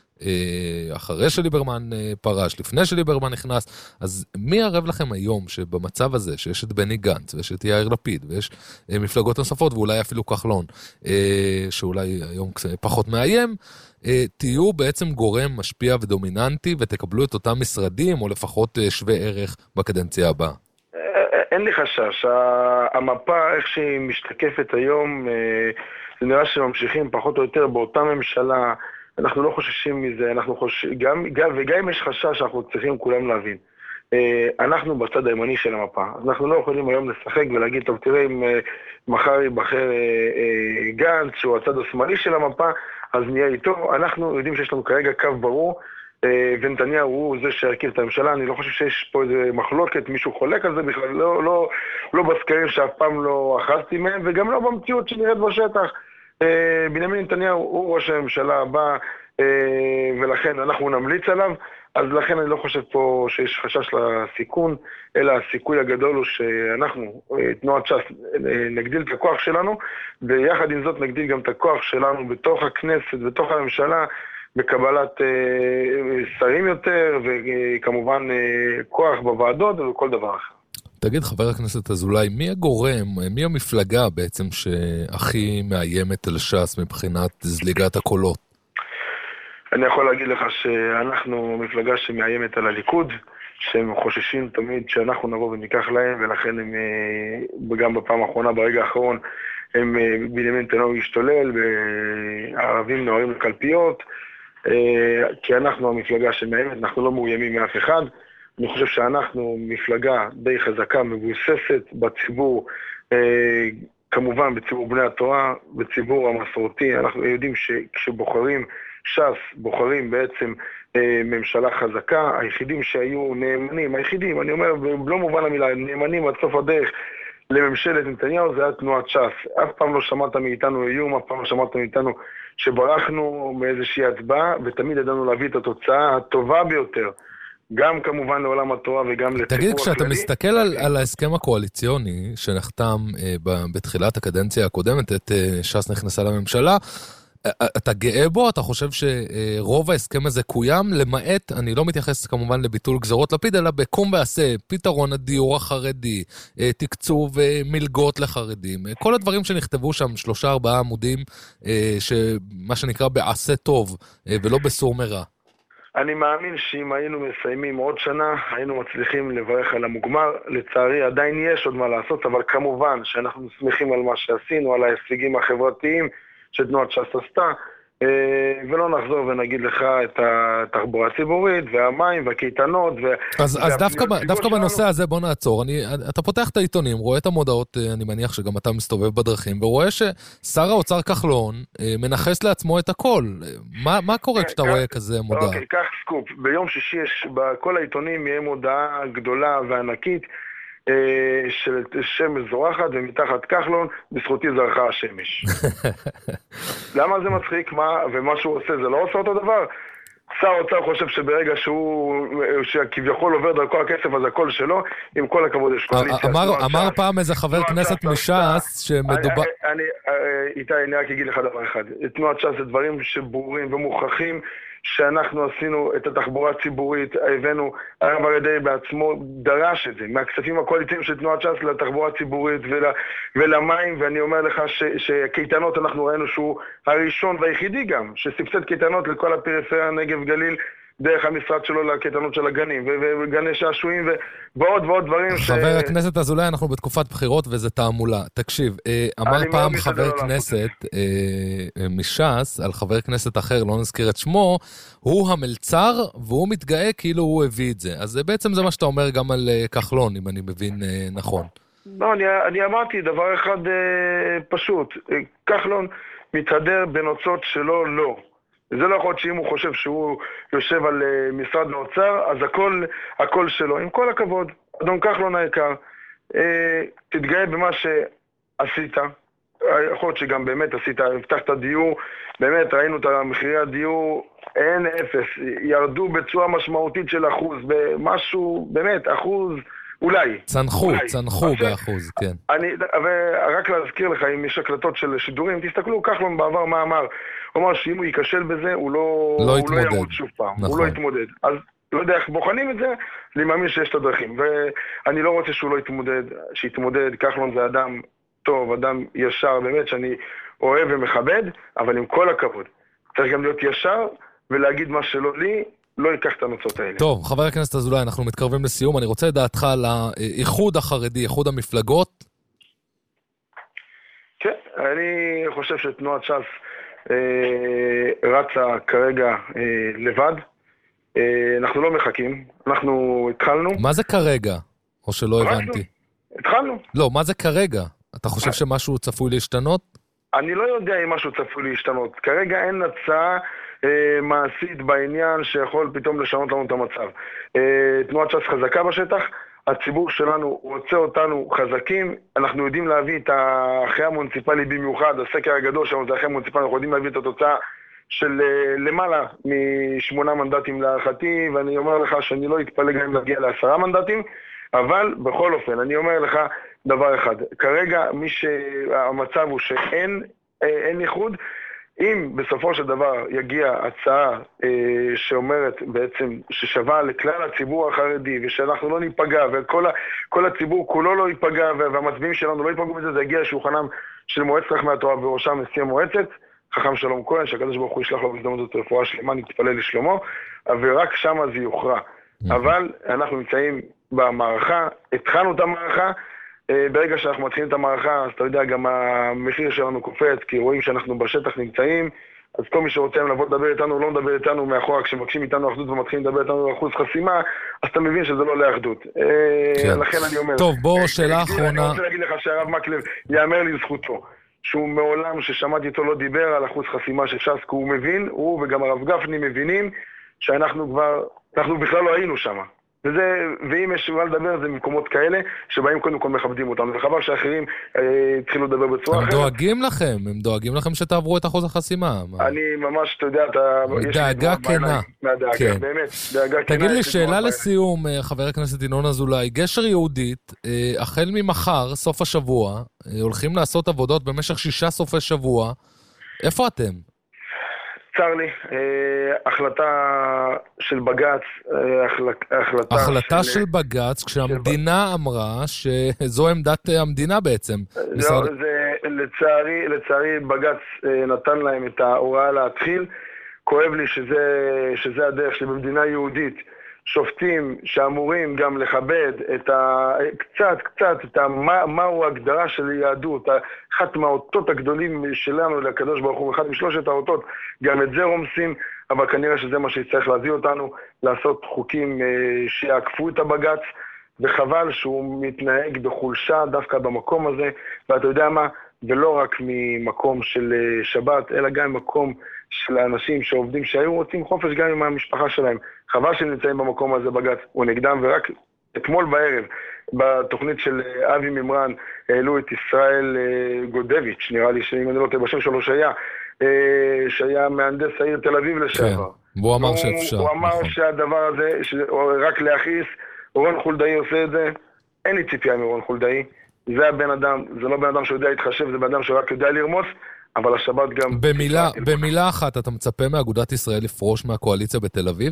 Speaker 4: אחרי שליברמן פרש, לפני שליברמן נכנס, אז מי ערב לכם היום שבמצב הזה, שיש את בני גנץ, ויש את יאיר לפיד, ויש מפלגות נוספות, ואולי אפילו כחלון, שאולי היום פחות מאיים, תהיו בעצם גורם משפיע ודומיננטי, ותקבלו את אותם משרדים, או לפחות שווה ערך בקדנציה הבאה?
Speaker 17: אין לי חשש, המפה איך שהיא משתקפת היום, זה נראה שממשיכים פחות או יותר באותה ממשלה, אנחנו לא חוששים מזה, וגם אם יש חשש שאנחנו צריכים כולם להבין. אנחנו בצד הימני של המפה, אז אנחנו לא יכולים היום לשחק ולהגיד, טוב תראה אם מחר ייבחר גנץ, שהוא הצד השמאלי של המפה, אז נהיה איתו. אנחנו יודעים שיש לנו כרגע קו ברור, ונתניהו הוא זה שהרכיב את הממשלה, אני לא חושב שיש פה איזה מחלוקת, מישהו חולק על זה בכלל, לא בסקרים שאף פעם לא אחזתי מהם, וגם לא במציאות שנראית בשטח. בנימין נתניהו הוא ראש הממשלה הבא, ולכן אנחנו נמליץ עליו, אז לכן אני לא חושב פה שיש חשש לסיכון, אלא הסיכוי הגדול הוא שאנחנו, תנועת ש"ס, נגדיל את הכוח שלנו, ויחד עם זאת נגדיל גם את הכוח שלנו בתוך הכנסת, בתוך הממשלה, בקבלת שרים יותר, וכמובן כוח בוועדות ובכל דבר אחר.
Speaker 4: תגיד, חבר הכנסת אזולאי, מי הגורם, מי המפלגה בעצם שהכי מאיימת על ש"ס מבחינת זליגת הקולות?
Speaker 17: אני יכול להגיד לך שאנחנו מפלגה שמאיימת על הליכוד, שהם חוששים תמיד שאנחנו נבוא וניקח להם, ולכן הם, גם בפעם האחרונה, ברגע האחרון, הם בנימין נתניהו ישתולל, והערבים נוהרים לקלפיות, כי אנחנו המפלגה שמאיימת, אנחנו לא מאוימים מאף אחד. אני חושב שאנחנו מפלגה די חזקה, מבוססת בציבור, כמובן בציבור בני התורה, בציבור המסורתי. אנחנו יודעים שכשבוחרים ש"ס, בוחרים בעצם ממשלה חזקה, היחידים שהיו נאמנים, היחידים, אני אומר לא מובן המילה, נאמנים עד סוף הדרך לממשלת נתניהו, זה היה תנועת ש"ס. אף פעם לא שמעת מאיתנו איום, אף פעם לא שמעת מאיתנו שברחנו מאיזושהי הצבעה, ותמיד ידענו להביא את התוצאה הטובה ביותר. גם כמובן לעולם התורה וגם לציבור הכללי.
Speaker 4: תגיד, כשאתה מסתכל על ההסכם הקואליציוני שנחתם בתחילת הקדנציה הקודמת, את ש"ס נכנסה לממשלה, אתה גאה בו? אתה חושב שרוב ההסכם הזה קוים? למעט, אני לא מתייחס כמובן לביטול גזרות לפיד, אלא בקום ועשה, פתרון הדיור החרדי, תקצוב מלגות לחרדים, כל הדברים שנכתבו שם 3-4 עמודים, שמה שנקרא בעשה טוב, ולא בסור מרע.
Speaker 17: אני מאמין שאם היינו מסיימים עוד שנה, היינו מצליחים לברך על המוגמר. לצערי עדיין יש עוד מה לעשות, אבל כמובן שאנחנו שמחים על מה שעשינו, על ההישגים החברתיים שתנועת ש"ס עשתה, ולא נחזור ונגיד לך את התחבורה הציבורית והמים והקייטנות.
Speaker 4: אז דווקא בנושא הזה בוא נעצור. אתה פותח את העיתונים, רואה את המודעות, אני מניח שגם אתה מסתובב בדרכים, ורואה ששר האוצר כחלון מנחס לעצמו את הכל. מה קורה כשאתה רואה כזה מודעה?
Speaker 17: אוקיי, כך סקופ. ביום שישי יש בכל העיתונים יהיה מודעה גדולה וענקית, של שמש זורחת, ומתחת כחלון, בזכותי זרחה השמש. למה זה מצחיק? ומה שהוא עושה, זה לא עושה אותו דבר? שר האוצר חושב שברגע שכביכול עובר דרכו הכסף, אז הכל שלו, עם כל הכבוד יש קואליציה.
Speaker 4: אמר פעם איזה חבר כנסת מש"ס שמדובר...
Speaker 17: איתי, אני רק אגיד לך דבר אחד. תנועת ש"ס זה דברים שברורים ומוכחים, שאנחנו עשינו את התחבורה הציבורית, הבאנו, הרב אריה בעצמו דרש את זה, מהכספים הקואליציוניים של תנועת ש"ס לתחבורה הציבורית ולמים, ואני אומר לך שקייטנות אנחנו ראינו שהוא הראשון והיחידי גם, שסבסד קייטנות לכל הפריפריה, נגב גליל, דרך המשרד שלו לקייטנות של הגנים, וגני שעשועים, ועוד ועוד דברים
Speaker 4: חבר הכנסת אזולאי, אנחנו בתקופת בחירות וזה תעמולה. תקשיב, אמר פעם חבר כנסת מש"ס, על חבר כנסת אחר, לא נזכיר את שמו, הוא המלצר, והוא מתגאה כאילו הוא הביא את זה. אז בעצם זה מה שאתה אומר גם על כחלון, אם אני מבין נכון.
Speaker 17: לא, אני אמרתי דבר אחד פשוט. כחלון מתהדר בנוצות שלו לא. זה לא יכול להיות שאם הוא חושב שהוא יושב על משרד האוצר, אז הכל שלו. עם כל הכבוד, אדון כחלון היקר, תתגאה במה שעשית. יכול להיות שגם באמת עשית, הבטחת דיור, באמת ראינו את מחירי הדיור, אין אפס, ירדו בצורה משמעותית של אחוז, במשהו, באמת, אחוז, אולי.
Speaker 4: צנחו באחוז, כן.
Speaker 17: רק להזכיר לך, אם יש הקלטות של שידורים, תסתכלו כחלון בעבר מה אמר. הוא אמר שאם הוא ייכשל בזה, הוא לא יעמוד שוב פעם. נכון. הוא לא יתמודד. אז לא יודע איך בוחנים את זה, אני מאמין שיש את הדרכים. ואני לא רוצה שהוא לא יתמודד, שיתמודד. כחלון זה אדם טוב, אדם ישר, באמת שאני אוהב ומכבד, אבל עם כל הכבוד. צריך גם להיות ישר ולהגיד מה שלא לי, לא ייקח את הנוצות האלה.
Speaker 4: טוב, חבר הכנסת אזולאי, אנחנו מתקרבים לסיום. אני רוצה לדעתך על האיחוד החרדי, איחוד המפלגות.
Speaker 17: כן, אני חושב שתנועת ש"ס רצה כרגע לבד. אנחנו לא מחכים, אנחנו התחלנו.
Speaker 4: מה זה כרגע? או שלא הבנתי?
Speaker 17: התחלנו.
Speaker 4: לא, מה זה כרגע? אתה חושב שמשהו צפוי להשתנות?
Speaker 17: אני לא יודע אם משהו צפוי להשתנות. כרגע אין הצעה מעשית בעניין שיכול פתאום לשנות לנו את המצב. תנועת ש"ס חזקה בשטח, הציבור שלנו רוצה אותנו חזקים, אנחנו יודעים להביא את האחרי המוניציפלי במיוחד, הסקר הגדול שלנו זה אחרי המוניציפלי, אנחנו יודעים להביא את התוצאה של למעלה מ8 מנדטים להערכתי, ואני אומר לך שאני לא אתפלא גם להגיע ל10 מנדטים, אבל בכל אופן, אני אומר לך דבר אחד, כרגע המצב הוא שאין איחוד, אם בסופו של דבר יגיע הצעה שאומרת בעצם ששווה לכלל הציבור החרדי ושאנחנו לא ניפגע וכל הציבור כולו לא ייפגע והמצביעים שלנו לא ייפגעו בזה, זה יגיע לשולחנם של מועצת חכמי התורה בראשם נשיא המועצת, חכם שלום כהן, שהקדוש ברוך הוא ישלח לו בהזדמנות זאת רפואה שלמה, נתפלל לשלומו, ורק שם זה יוכרע. אבל אנחנו נמצאים במערכה, התחלנו את המערכה, ברגע שאנחנו מתחילים את המערכה, אז אתה יודע, גם המחיר שלנו קופץ, כי רואים שאנחנו בשטח נמצאים, אז כל מי שרוצה לבוא לדבר איתנו, לא מדבר איתנו מאחורה, כשמבקשים איתנו אחדות ומתחילים לדבר איתנו על אחוז חסימה, אז אתה מבין שזה לא לאחדות. לכן אני אומר...
Speaker 4: טוב, בוא, שאלה אחרונה...
Speaker 17: אני רוצה להגיד לך שהרב מקלב יאמר לזכותו, שהוא מעולם ששמעתי אותו לא דיבר על אחוז חסימה של ש"ס, כי הוא מבין, הוא וגם הרב גפני מבינים שאנחנו כבר, אנחנו בכלל לא היינו שם. ואם יש מה לדבר, זה מקומות כאלה, שבאים קודם כל מכבדים אותנו. וחבל שאחרים התחילו לדבר בצורה אחרת.
Speaker 4: הם דואגים לכם שתעברו את אחוז החסימה.
Speaker 17: אני ממש, אתה יודע,
Speaker 4: דאגה כנה.
Speaker 17: באמת, דאגה כנה.
Speaker 4: תגיד לי, שאלה לסיום, חבר הכנסת ינון אזולאי, גשר יהודית, החל ממחר, סוף השבוע, הולכים לעשות עבודות במשך 6 סופי שבוע. איפה אתם?
Speaker 17: צר לי, החלטה של בג"ץ,
Speaker 4: החלטה של בג"ץ, כשהמדינה אמרה שזו עמדת המדינה בעצם.
Speaker 17: לא, לצערי בג"ץ נתן להם את ההוראה להתחיל. כואב לי שזה הדרך שבמדינה יהודית שופטים שאמורים גם לכבד את קצת את מהו ההגדרה של יהדות, אחת מהאותות הגדולים שלנו לקדוש ברוך הוא, אחד משלושת האותות, גם את זה רומסים, אבל כנראה שזה מה שצריך להביא אותנו, לעשות חוקים שיעקפו את הבג"ץ, וחבל שהוא מתנהג בחולשה דווקא במקום הזה, ואתה יודע מה, ולא רק ממקום של שבת, אלא גם ממקום של האנשים שעובדים שהיו רוצים חופש גם עם המשפחה שלהם. חבל שהם נמצאים במקום הזה בג"ץ, הוא נגדם, ורק אתמול בערב בתוכנית של אבי ממרן העלו את ישראל גודביץ', נראה לי שאם אני לא טועה בשם שלו שהיה מהנדס העיר תל אביב לשעבר.
Speaker 4: כן, והוא אמר שאפשר.
Speaker 17: הוא אמר שהדבר הזה, רק להכעיס, רון חולדאי עושה את זה, אין לי ציפייה מרון חולדאי, זה הבן אדם, זה לא בן אדם שיודע להתחשב, זה בן אדם שרק יודע לרמוס, אבל השבת גם...
Speaker 4: במילה אחת, אתה מצפה מאגודת ישראל לפרוש מהקואליציה בתל אביב?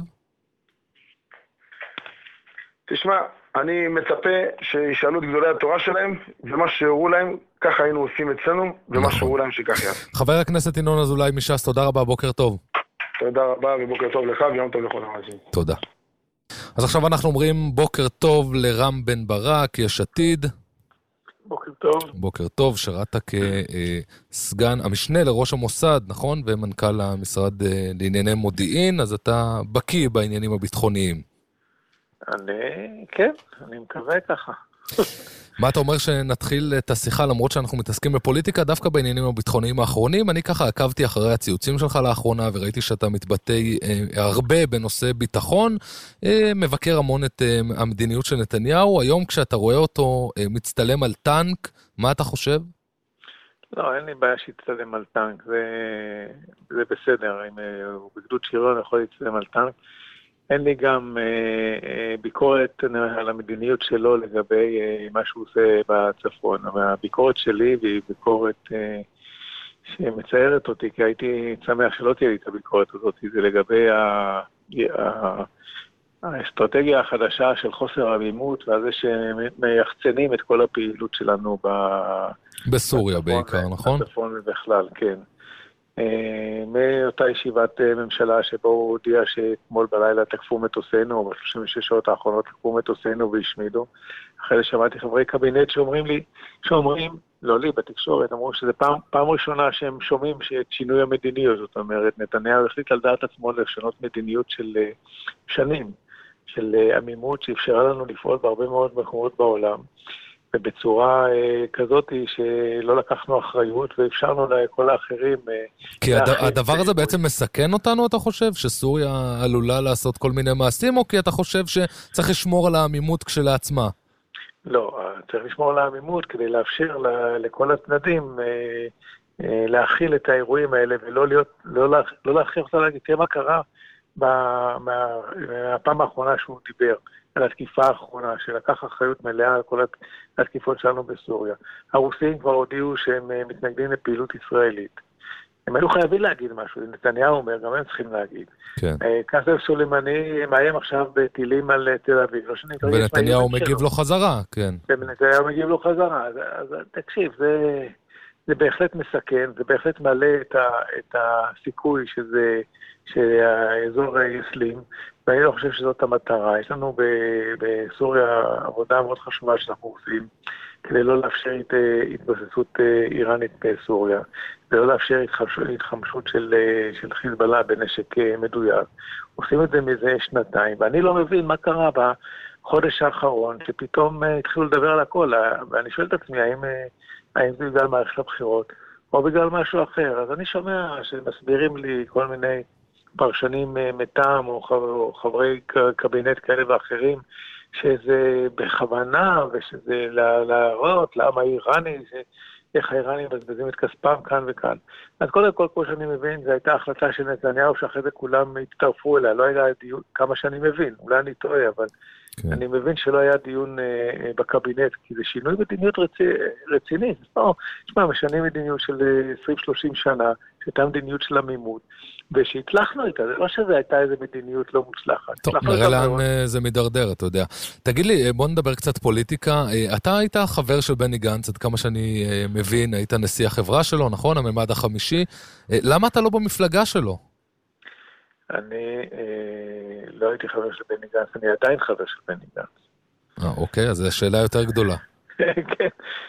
Speaker 17: תשמע, אני מצפה שישאלו את גדולי התורה שלהם, ומה שהראו להם, ככה היינו עושים אצלנו, ומה שהראו להם שכך יעשה.
Speaker 4: חבר הכנסת ינון אזולאי מש"ס, תודה רבה, בוקר טוב.
Speaker 17: תודה רבה, ובוקר טוב לך, ויום טוב לכל המאזינים.
Speaker 4: תודה. אז עכשיו אנחנו אומרים בוקר טוב לרם בן ברק, יש עתיד.
Speaker 5: בוקר טוב.
Speaker 4: בוקר טוב, שרת כסגן המשנה לראש המוסד, נכון? ומנכ"ל המשרד לענייני מודיעין, אז אתה בקיא בעניינים הביטחוניים.
Speaker 5: כן, אני מקווה ככה.
Speaker 4: מה אתה אומר שנתחיל את השיחה, למרות שאנחנו מתעסקים בפוליטיקה, דווקא בעניינים הביטחוניים האחרונים? אני ככה עקבתי אחרי הציוצים שלך לאחרונה, וראיתי שאתה מתבטא הרבה בנושא ביטחון, מבקר המון את המדיניות של נתניהו. היום כשאתה רואה אותו מצטלם על טנק, מה אתה חושב?
Speaker 5: לא, אין לי בעיה שיצטלם על טנק, זה בסדר, אם הוא בגדוד שריון יכול להצטלם על טנק. אין לי גם ביקורת על המדיניות שלו לגבי מה שהוא עושה בצפון. אבל הביקורת שלי והיא ביקורת שמצערת אותי, כי הייתי שמח שלא תהיה לי את הביקורת הזאת, זה לגבי האסטרטגיה החדשה של חוסר עמימות, ועל זה שמייחצנים את כל הפעילות שלנו
Speaker 4: בסוריה בעיקר, נכון?
Speaker 5: בצפון ובכלל, כן. מאותה ישיבת ממשלה שבו הוא הודיע שאתמול בלילה תקפו מטוסינו, ב-36 שעות האחרונות תקפו מטוסינו והשמידו. אחרי שמעתי חברי קבינט שאומרים, לא לי, בתקשורת, אמרו שזה פעם ראשונה שהם שומעים שאת שינוי המדיניות, זאת אומרת, נתניהו החליט על דעת עצמו לשנות מדיניות של שנים, של עמימות שאפשרה לנו לפעול בהרבה מאוד מקומות בעולם. ובצורה כזאת שלא לקחנו אחריות ואפשרנו לכל האחרים...
Speaker 4: כי הדבר הזה בעצם מסכן אותנו, אתה חושב? שסוריה עלולה לעשות כל מיני מעשים, או כי אתה חושב שצריך לשמור על העמימות כשלעצמה?
Speaker 5: לא, צריך לשמור על העמימות כדי לאפשר לכל הצדדים להכיל את האירועים האלה, ולא להכריח אותה להגיד, מה קרה מהפעם האחרונה שהוא דיבר. על התקיפה האחרונה, שלקח אחריות מלאה על כל התקיפות שלנו בסוריה. הרוסים כבר הודיעו שהם מתנגדים לפעילות ישראלית. הם היו חייבים להגיד משהו, נתניהו אומר, גם הם צריכים להגיד.
Speaker 4: כן.
Speaker 5: קאסם סולימני מאיים עכשיו בטילים על תל אביב.
Speaker 4: ונתניהו מגיב לו חזרה, כן.
Speaker 5: ונתניהו מגיב לו חזרה. אז תקשיב, זה בהחלט מסכן, זה בהחלט מעלה את הסיכוי שהאזור יסלים, ואני לא חושב שזאת המטרה. יש לנו בסוריה עבודה מאוד חשובה שאנחנו עושים, כדי לא לאפשר התבססות איראנית בסוריה, ולא לאפשר התחמשות של חיזבאללה בנשק מדויק. עושים את זה מזה שנתיים, ואני לא מבין מה קרה בחודש האחרון, שפתאום התחילו לדבר על הכל, ואני שואל את עצמי, האם זה בגלל מערכת הבחירות, או בגלל משהו אחר. אז אני שומע שמסבירים לי כל מיני פרשנים מטעם או חברי קבינט כאלה ואחרים, שזה בכוונה ושזה להראות לעם האיראני, איך האיראנים מבזבזים את כספם כאן וכאן. אז קודם כל, כמו שאני מבין, זו הייתה החלטה של נתניהו שאחרי זה כולם הצטרפו אליה, לא היה דיון, כמה שאני מבין, אולי אני טועה, אבל כן. אני מבין שלא היה דיון בקבינט, כי זה שינוי מדיניות רציני. תשמע, משנים מדיניות של 20-30 שנה, שהייתה מדיניות של עמימות, ושהצלחנו איתה, זה לא שזה הייתה איזו מדיניות לא מוצלחת.
Speaker 4: טוב, נראה לאן זה מדרדר, אתה יודע. תגיד לי, בוא נדבר קצת פוליטיקה. אתה היית חבר של בני גנץ, עד כמה שאני מבין, היית נשיא החברה שלו, נכון? הממד החמישי. למה אתה לא במפלגה שלו?
Speaker 5: אני לא הייתי חבר של בני גנץ, אני עדיין חבר של בני גנץ.
Speaker 4: אוקיי, אז זו שאלה יותר גדולה.
Speaker 5: כן.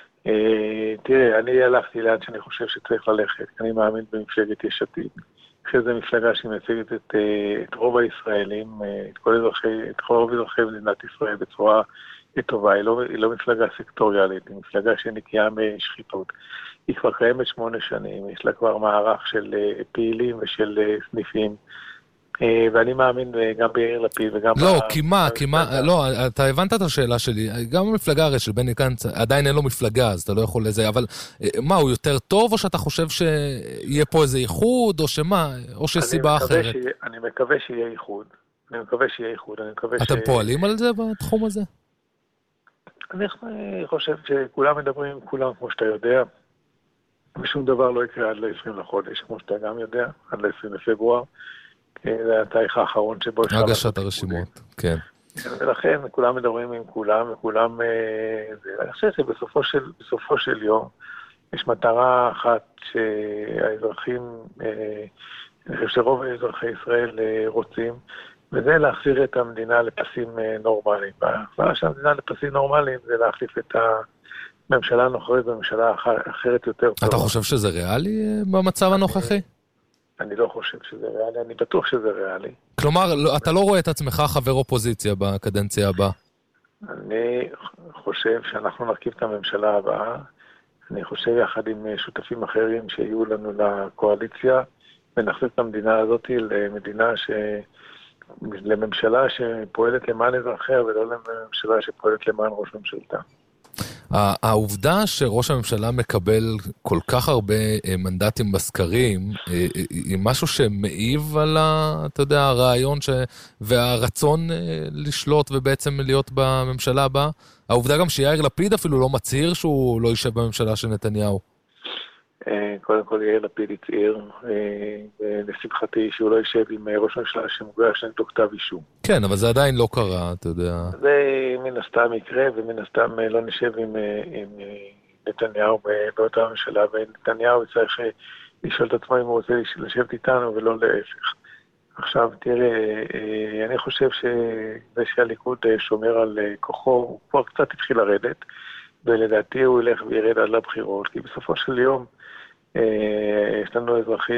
Speaker 5: תראה, אני הלכתי לאן שאני חושב שצריך ללכת, אני מאמין במפלגת יש עתיד. זו מפלגה שמייצגת את רוב הישראלים, את רוב אזרחי מדינת ישראל בצורה טובה. היא לא מפלגה סקטוריאלית, היא מפלגה שנקייה משחיתות. היא כבר קיימת 8 שנים, יש לה כבר מערך של פעילים ושל סניפים, ואני מאמין גם ביאיר לפיד וגם...
Speaker 4: לא, לא, אתה הבנת את השאלה שלי, גם המפלגה הרי של בני גנץ, עדיין אין לו מפלגה, אז אתה לא יכול לזה, אבל מה, הוא יותר טוב, או שאתה חושב שיהיה פה איזה ייחוד, או שמה, או שסיבה אחרת?
Speaker 5: אני מקווה שיהיה ייחוד,
Speaker 4: אתם פועלים על זה בתחום הזה?
Speaker 5: אני חושב שכולם מדברים עם כולם, כמו שאתה יודע, ושום דבר לא יקרה עד ל-20 לחודש, כמו שאתה גם יודע, עד ל-20 לפברואר, זה התאריך האחרון שבו...
Speaker 4: הגשת הרשימות, כן.
Speaker 5: ולכן כולם מדברים עם כולם, וכולם... אני חושב שבסופו של יום יש מטרה אחת שהאזרחים, אני חושב שרוב אזרחי ישראל רוצים, וזה להחזיר את המדינה לפסים נורמליים. והחזרה של המדינה לפסים נורמליים זה להחליף את הממשלה הנוכחית בממשלה אחרת יותר טובה.
Speaker 4: אתה חושב שזה ריאלי במצב הנוכחי?
Speaker 5: אני לא חושב שזה ריאלי, אני בטוח שזה ריאלי.
Speaker 4: כלומר, אתה לא רואה את עצמך חבר אופוזיציה בקדנציה הבאה?
Speaker 5: אני חושב שאנחנו נרכיב את הממשלה הבאה, אני חושב יחד עם שותפים אחרים שיהיו לנו לקואליציה, ונחזיר את המדינה הזאת לממשלה שפועלת למען אזרחיה, ולא לממשלה שפועלת למען ראש ממשלתה.
Speaker 4: העובדה שראש הממשלה מקבל כל כך הרבה מנדטים בסקרים, היא משהו שמעיב על, אתה יודע, הרעיון והרצון לשלוט ובעצם להיות בממשלה הבאה. העובדה גם שיאיר לפיד אפילו לא מצהיר שהוא לא יישב בממשלה של נתניהו.
Speaker 5: קודם כל יאיר לפיד הצהיר, לשמחתי שהוא לא יישב עם ראש הממשלה שמוגש נגדו כתב אישום.
Speaker 4: כן, אבל זה עדיין לא קרה, אתה יודע.
Speaker 5: זה מן הסתם יקרה, ומן הסתם לא נשב עם נתניהו באותה הממשלה, ונתניהו צריך לשאול את עצמו אם הוא רוצה לשבת איתנו ולא להפך. עכשיו, תראה, אני חושב שזה שהליכוד שומר על כוחו, הוא כבר קצת התחיל לרדת, ולדעתי הוא ילך וירד עד לבחירות, כי בסופו של יום יש לנו אזרחים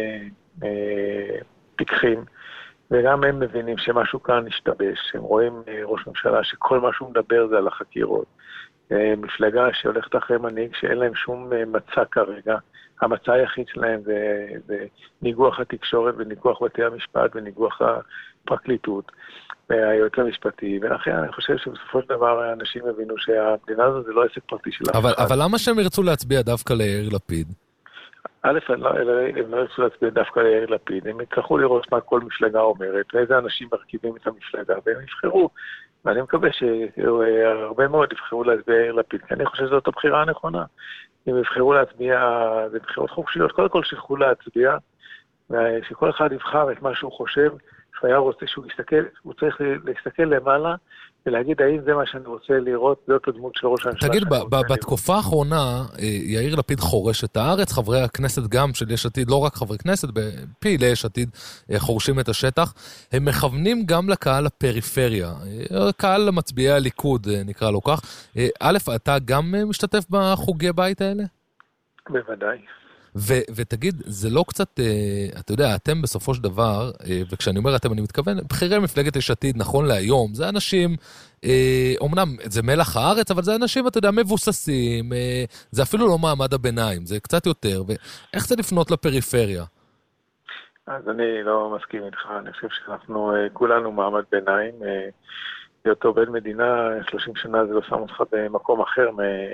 Speaker 5: פיקחים, וגם הם מבינים שמשהו כאן השתבש, הם רואים ראש ממשלה שכל מה שהוא מדבר זה על החקירות. מפלגה שהולכת אחרי מנהיג שאין להם שום מצע כרגע, המצע היחיד שלהם זה ניגוח התקשורת וניגוח בתי המשפט וניגוח הפרקליטות והיועץ המשפטי, ולכן אני חושב שבסופו של דבר האנשים הבינו שהמדינה הזו זה לא עסק פרטי של אף אחד.
Speaker 4: אבל למה שהם ירצו להצביע דווקא ליאיר לפיד?
Speaker 5: א', הם לא ירצו להצביע דווקא ליאיר לפיד, הם יצטרכו לראות מה כל מפלגה אומרת, ואיזה אנשים מרכיבים את המפלגה, והם יבחרו, ואני מקווה שהרבה מאוד יבחרו להצביע ליאיר לפיד, כי אני חושב שזאת הבחירה הנכונה. אם יבחרו להצביע, זה בחירות חופשיות, קודם כל שיכולו להצביע, ושכל אחד יבחר את מה שהוא חושב, שהוא היה רוצה שהוא יסתכל, הוא צריך להסתכל למעלה, ולהגיד האם זה מה שאני רוצה לראות, זאת הדמות של ראש הממשלה.
Speaker 4: תגיד, בתקופה האחרונה, יאיר לפיד חורש את הארץ, חברי הכנסת גם של יש עתיד, לא רק חברי כנסת, פעילי יש עתיד חורשים את השטח, הם מכוונים גם לקהל הפריפריה, קהל מצביעי הליכוד, נקרא לו כך. א', אתה גם משתתף בחוגי בית האלה?
Speaker 5: בוודאי.
Speaker 4: ותגיד, זה לא קצת, אתה יודע, אתם בסופו של דבר, וכשאני אומר אתם, אני מתכוון, בחירי מפלגת יש עתיד, נכון להיום, זה אנשים, אומנם זה מלח הארץ, אבל זה אנשים, אתה יודע, מבוססים, זה אפילו לא מעמד הביניים, זה קצת יותר, ואיך זה לפנות לפריפריה?
Speaker 5: אז אני לא מסכים איתך, אני חושב שאנחנו כולנו מעמד ביניים, להיות בן מדינה, 30 שנה זה לא שם אותך במקום אחר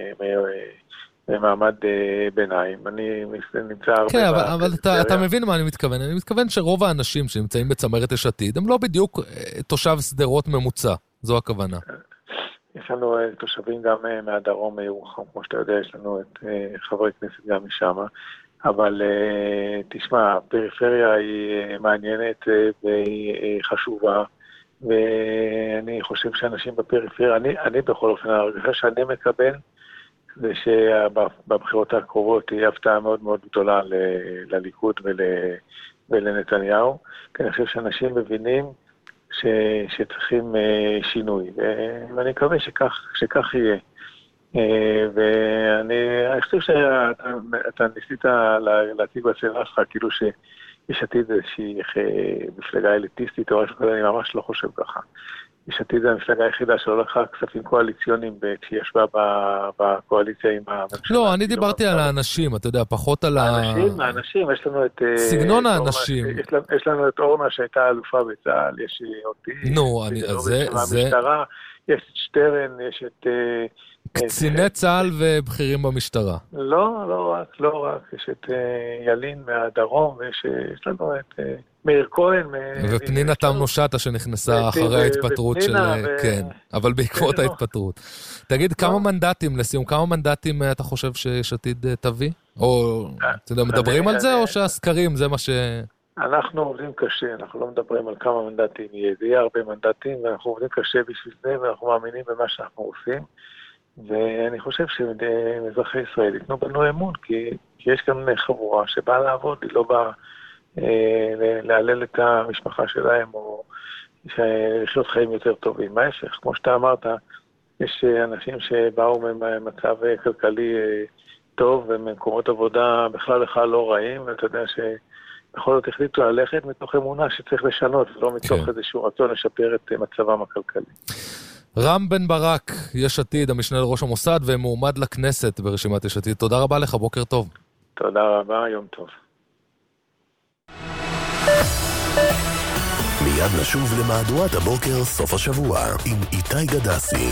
Speaker 5: מעמד ביניים. אני נמצא הרבה...
Speaker 4: כן, אבל אתה מבין מה אני מתכוון. אני מתכוון שרוב האנשים שנמצאים בצמרת יש עתיד, הם לא בדיוק תושב סדרות ממוצע. זו הכוונה.
Speaker 5: יש לנו תושבים גם מהדרום מירוחם, כמו שאתה יודע, יש לנו את חברי כנסת גם משם.
Speaker 18: אבל תשמע, הפריפריה היא מעניינת והיא חשובה, ואני חושב שאנשים בפריפריה, אני בכל אופן, הרגשה שאני מקבל, זה שבבחירות הקרובות תהיה הפתעה מאוד מאוד גדולה לליכוד ולנתניהו, כי אני חושב שאנשים מבינים שצריכים שינוי, ואני מקווה שכך יהיה. ואני חושב שאתה ניסית להציג בשאלה שלך, כאילו שיש עתיד איזושהי מפלגה אליטיסטית או משהו כזה, אני ממש לא חושב ככה. יש עתיד זה המפלגה היחידה שלא לקחה כספים קואליציוניים כשהיא ישבה בקואליציה עם הממשלה.
Speaker 4: לא, אני דיברתי על האנשים, אתה יודע, פחות על
Speaker 18: האנשים, יש לנו את...
Speaker 4: סגנון האנשים.
Speaker 18: יש לנו את אורנה שהייתה אלופה בצה"ל, יש אותי...
Speaker 4: נו, זה...
Speaker 18: מהמשטרה, יש את שטרן, יש את...
Speaker 4: קציני צה"ל ובכירים במשטרה.
Speaker 18: לא רק, יש את ילין מהדרום, ויש לנו את מאיר כהן.
Speaker 4: ופנינה תמנו שטה שנכנסה אחרי ההתפטרות של... כן, אבל בעקבות ההתפטרות. תגיד, כמה מנדטים לסיום, כמה מנדטים אתה חושב שיש עתיד תביא? או, אתה יודע, מדברים על זה, או שהסקרים זה מה ש...
Speaker 18: אנחנו עובדים קשה, אנחנו לא מדברים על כמה מנדטים יהיה, זה יהיה הרבה מנדטים, ואנחנו עובדים קשה בשביל זה, ואנחנו מאמינים במה שאנחנו עושים. ואני חושב שמזרחי ישראל יתנו בנו אמון, כי יש גם חבורה שבאה לעבוד, היא לא באה להלל את המשפחה שלהם, או לחיות חיים יותר טובים. מה ההפך? כמו שאתה אמרת, יש אנשים שבאו ממצב כלכלי טוב, ומקומות עבודה בכלל לא רעים, ואתה יודע שבכל זאת החליטו ללכת מתוך אמונה שצריך לשנות, ולא מתוך איזשהו רצון לשפר את מצבם הכלכלי.
Speaker 4: רם בן ברק, יש עתיד, המשנה לראש המוסד, ומועמד לכנסת ברשימת יש עתיד. תודה רבה לך, בוקר טוב.
Speaker 18: תודה רבה, יום טוב.
Speaker 10: מיד נשוב למהדורת הבוקר סוף השבוע עם איתי גדסי.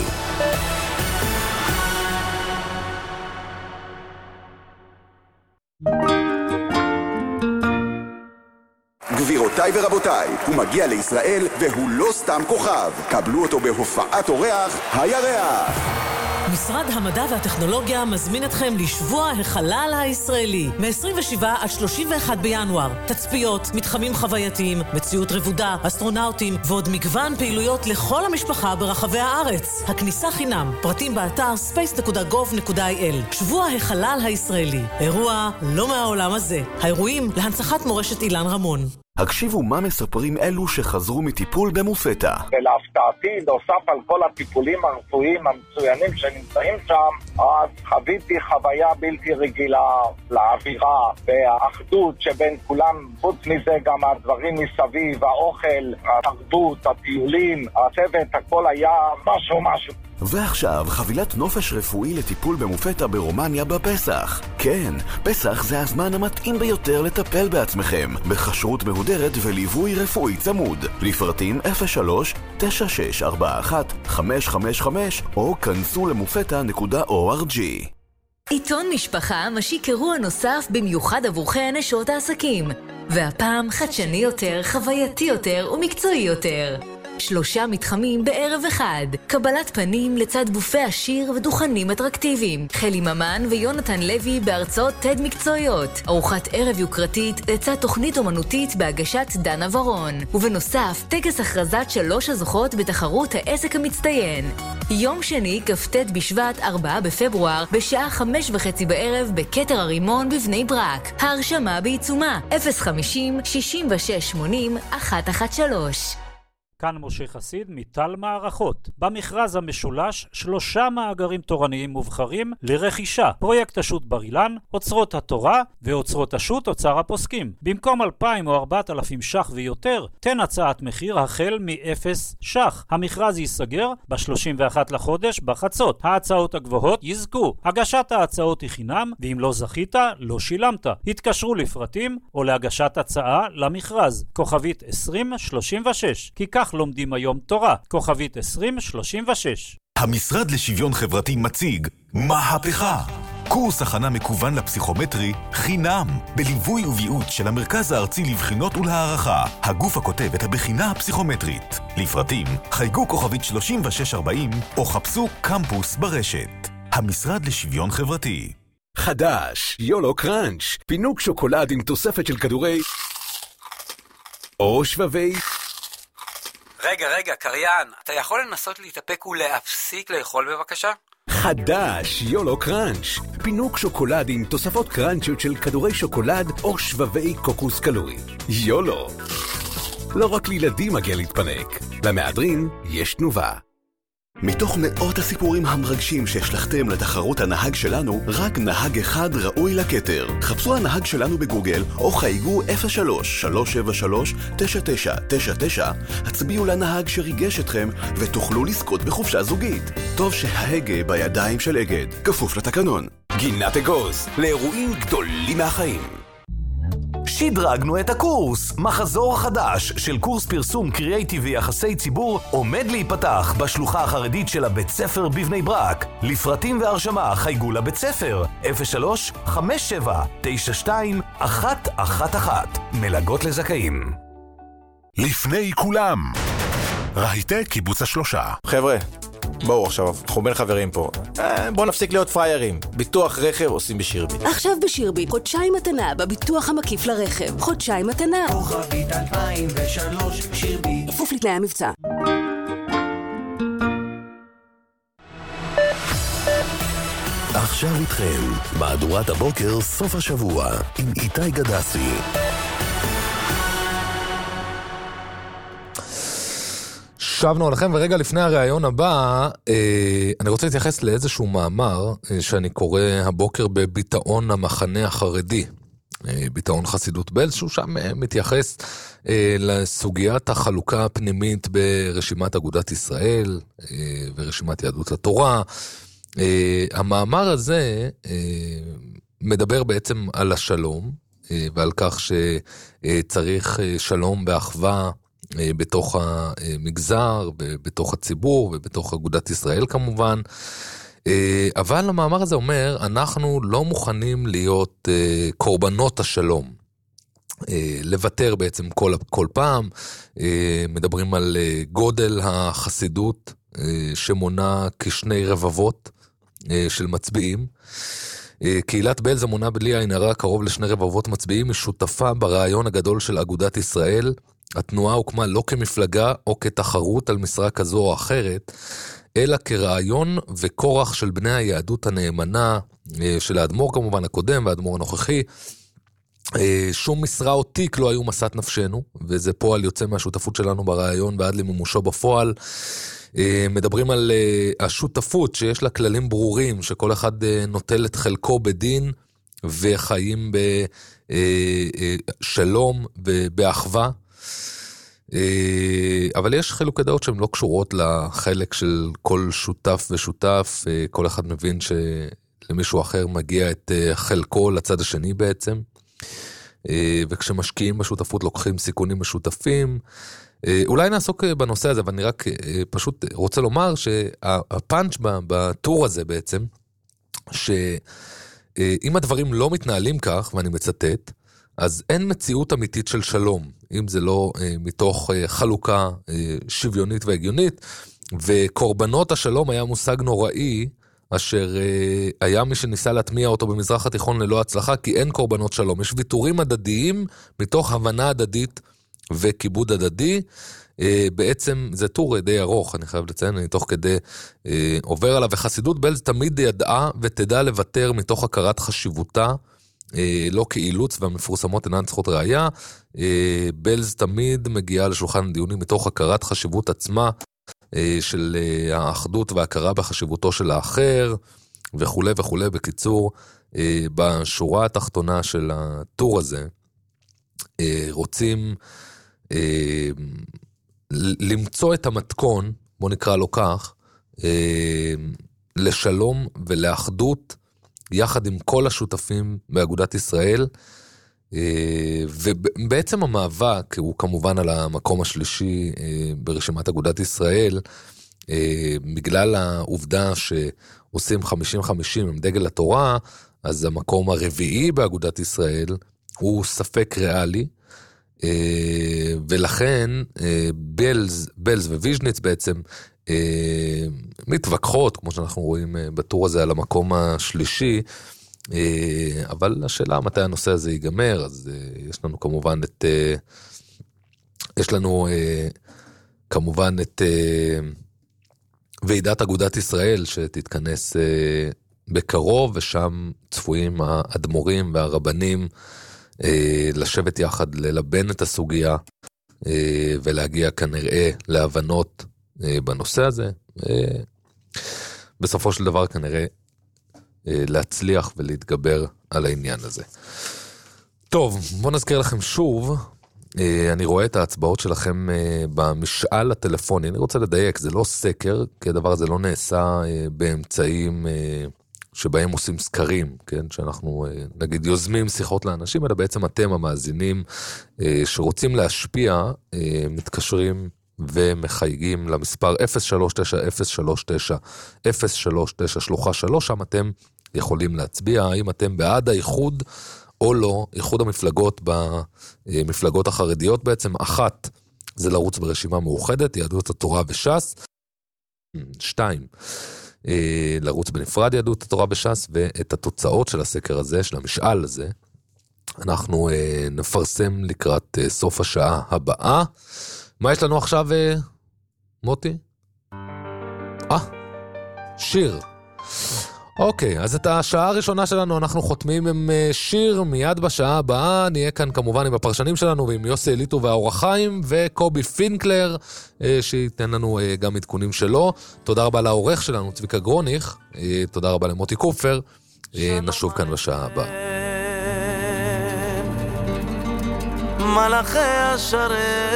Speaker 19: גבירותיי ורבותיי, הוא מגיע לישראל והוא לא סתם כוכב. קבלו אותו בהופעת אורח הירח.
Speaker 20: משרד המדע והטכנולוגיה מזמין אתכם לשבוע החלל הישראלי מ-27 עד 31 בינואר. תצפיות, מתחמים חווייתיים, מציאות רבודה, אסטרונאוטים ועוד מגוון פעילויות לכל המשפחה ברחבי הארץ. הכניסה חינם, פרטים באתר space.gov.il. שבוע החלל הישראלי, אירוע לא מהעולם הזה. האירועים להנצחת מורשת אילן רמון.
Speaker 13: הקשיבו מה מספרים אלו שחזרו מטיפול במופתע.
Speaker 21: ולהפתעתי, נוסף על כל הטיפולים הרפואיים המצוינים שנמצאים שם, אז חוויתי חוויה בלתי רגילה לאווירה והאחדות שבין כולם. חוץ מזה גם הדברים מסביב, האוכל, התרבות, הטיולים, הצוות, הכל היה משהו.
Speaker 13: ועכשיו חבילת נופש רפואי לטיפול במופתע ברומניה בפסח. כן, פסח זה הזמן המתאים ביותר לטפל בעצמכם, בכשרות מהודרת וליווי רפואי צמוד. לפרטים 03-9641-555 או כנסו למופתע.org.
Speaker 22: עיתון משפחה משיק אירוע נוסף במיוחד עבורכי נשות העסקים, והפעם חדשני יותר, חווייתי יותר ומקצועי יותר. 3 מתחמים בערב אחד, קבלת פנים לצד גופי עשיר ודוכנים אטרקטיביים, חלי ממן ויונתן לוי בהרצאות TED מקצועיות, ארוחת ערב יוקרתית לצד תוכנית אומנותית בהגשת דנה ורון, ובנוסף טקס הכרזת 3 הזוכות בתחרות העסק המצטיין. יום שני, כ"ט בשבט 4 בפברואר בשעה 5:30 בערב בכתר הרימון בבני ברק. ההרשמה בעיצומה 050-6680-113.
Speaker 23: כאן משה חסיד מטל מערכות. במכרז המשולש 3 מאגרים תורניים מובחרים לרכישה. פרויקט השו"ת בר אילן, אוצרות התורה ואוצרות השו"ת אוצר הפוסקים. במקום 2,000 או 4,000 ש"ח ויותר, תן הצעת מחיר החל מ-0 ש"ח. המכרז ייסגר ב-31 לחודש בחצות. ההצעות הגבוהות יזכו. הגשת ההצעות היא חינם, ואם לא זכית, לא שילמת. התקשרו לפרטים או להגשת הצעה למכרז. כוכבית 2036. כי כך לומדים היום תורה. כוכבית 2036.
Speaker 12: המשרד לשוויון חברתי מציג מהפכה. קורס הכנה מקוון לפסיכומטרי חינם, בליווי וביעוץ של המרכז הארצי לבחינות ולהערכה, הגוף הכותב את הבחינה הפסיכומטרית. לפרטים, חייגו כוכבית 3640 או חפשו קמפוס ברשת. המשרד לשוויון חברתי.
Speaker 7: חדש, יולו קראנץ', פינוק שוקולד עם תוספת של כדורי או שבבי.
Speaker 2: רגע, קריין, אתה יכול לנסות להתאפק ולהפסיק לאכול בבקשה?
Speaker 7: חדש, יולו קראנץ', פינוק שוקולד עם תוספות קראנצ'יות של כדורי שוקולד או שבבי קוקוס קלורי. יולו. לא רק לילדים מגיע להתפנק, למהדרין יש תנובה.
Speaker 13: מתוך מאות הסיפורים המרגשים שהשלחתם לתחרות הנהג שלנו, רק נהג אחד ראוי לכתר. חפשו הנהג שלנו בגוגל או חייגו 03-373-9999. הצביעו לנהג שריגש אתכם ותוכלו לזכות בחופשה זוגית. טוב שההגה בידיים של אגד, כפוף לתקנון.
Speaker 12: גינת אגוז, לאירועים גדולים מהחיים. שדרגנו את הקורס. מחזור חדש של קורס פרסום קריאייטיבי יחסי ציבור עומד להיפתח בשלוחה החרדית של הבית ספר בבני ברק. לפרטים והרשמה חייגו לבית ספר 03-5792-111. מלגות לזכאים.
Speaker 6: לפני כולם, רהיטי קיבוץ השלושה.
Speaker 15: חבר'ה, בואו עכשיו, אנחנו בין חברים פה. בואו נפסיק להיות פריירים. ביטוח רכב עושים בשירביט.
Speaker 16: עכשיו בשירביט, חודשיים מתנה בביטוח המקיף לרכב. חודשיים מתנה.
Speaker 3: כוכבית 2003, שירביט.
Speaker 16: כפוף לתנאי המבצע.
Speaker 1: עכשיו איתכם, מהדורת הבוקר סוף השבוע, עם איתי גדסי.
Speaker 4: שבנו עליכם, ורגע לפני הרעיון הבא, אני רוצה להתייחס לאיזשהו מאמר שאני קורא הבוקר בביטאון המחנה החרדי, ביטאון חסידות בלז, שהוא שם מתייחס לסוגיית החלוקה הפנימית ברשימת אגודת ישראל ורשימת יהדות התורה. המאמר הזה מדבר בעצם על השלום, ועל כך שצריך שלום באחווה, בתוך המגזר, בתוך הציבור ובתוך אגודת ישראל כמובן. אבל המאמר הזה אומר, אנחנו לא מוכנים להיות קורבנות השלום. לוותר בעצם כל פעם. מדברים על גודל החסידות שמונה כשני רבבות של מצביעים. קהילת בלז המונה בלי עין הרע קרוב לשני רבבות מצביעים, היא שותפה ברעיון הגדול של אגודת ישראל. התנועה הוקמה לא כמפלגה או כתחרות על משרה כזו או אחרת, אלא כרעיון וכורח של בני היהדות הנאמנה, של האדמו"ר כמובן הקודם והאדמו"ר הנוכחי. שום משרה או תיק לא היו מסת נפשנו, וזה פועל יוצא מהשותפות שלנו ברעיון ועד למימושו בפועל. מדברים על השותפות שיש לה כללים ברורים, שכל אחד נוטל את חלקו בדין, וחיים בשלום ובאחווה. אבל יש חילוקי דעות שהן לא קשורות לחלק של כל שותף ושותף. כל אחד מבין שלמישהו אחר מגיע את חלקו לצד השני בעצם, וכשמשקיעים בשותפות לוקחים סיכונים משותפים. אולי נעסוק בנושא הזה, אבל אני רק פשוט רוצה לומר שהפאנץ' בטור הזה בעצם, שאם הדברים לא מתנהלים כך, ואני מצטט, אז אין מציאות אמיתית של שלום, אם זה לא מתוך חלוקה שוויונית והגיונית. וקורבנות השלום היה מושג נוראי, אשר היה מי שניסה להטמיע אותו במזרח התיכון ללא הצלחה, כי אין קורבנות שלום. יש ויתורים הדדיים מתוך הבנה הדדית וכיבוד הדדי. בעצם זה טור די ארוך, אני חייב לציין, אני תוך כדי עובר עליו. וחסידות בלז תמיד ידעה ותדע לוותר מתוך הכרת חשיבותה, לא כאילוץ, והמפורסמות אינן צריכות ראייה. בלז תמיד מגיעה לשולחן דיונים מתוך הכרת חשיבות עצמה, של האחדות וההכרה בחשיבותו של האחר, וכו' וכו'. בקיצור, בשורה התחתונה של הטור הזה, רוצים למצוא את המתכון, בוא נקרא לו כך, לשלום ולאחדות, יחד עם כל השותפים באגודת ישראל. ובעצם המאבק הוא כמובן על המקום השלישי ברשימת אגודת ישראל, בגלל העובדה שעושים 50-50 עם דגל התורה, אז המקום הרביעי באגודת ישראל הוא ספק ריאלי, ולכן בלז וויז'ניץ בעצם מתווכחות, כמו שאנחנו רואים בטור הזה, על המקום השלישי, אבל השאלה מתי הנושא הזה ייגמר, אז יש לנו כמובן את ועידת אגודת ישראל שתתכנס בקרוב, ושם צפויים האדמו"רים והרבנים לשבת יחד, ללבן את הסוגיה, ולהגיע כנראה להבנות בנושא הזה. בסופו של דבר כנראה להצליח ולהתגבר על העניין הזה. טוב, בואו נזכיר לכם שוב, אני רואה את ההצבעות שלכם במשאל הטלפוני, אני רוצה לדייק, זה לא סקר, כי הדבר הזה לא נעשה באמצעים שבהם עושים סקרים, כן? שאנחנו נגיד יוזמים שיחות לאנשים, אלא בעצם אתם המאזינים שרוצים להשפיע, מתקשרים ומחייגים למספר 039-039-039 שלוחה 3, שם אתם יכולים להצביע, האם אתם בעד האיחוד או לא, איחוד המפלגות במפלגות החרדיות בעצם, אחת זה לרוץ ברשימה מאוחדת, יהדות התורה וש"ס, 2, לרוץ בנפרד יהדות התורה וש"ס, ואת התוצאות של הסקר הזה, של המשאל הזה, אנחנו נפרסם לקראת סוף השעה הבאה. מה יש לנו עכשיו, מוטי? שיר. אוקיי, אז את השעה הראשונה שלנו אנחנו חותמים עם שיר, מיד בשעה הבאה נהיה כאן כמובן עם הפרשנים שלנו ועם יוסי אליטו והאור החיים וקובי פינקלר שייתן לנו גם עדכונים שלו. תודה רבה לעורך שלנו צביקה גרוניך, תודה רבה למוטי קופר, נשוב כאן בשעה הבאה.
Speaker 3: מלאכי השרת,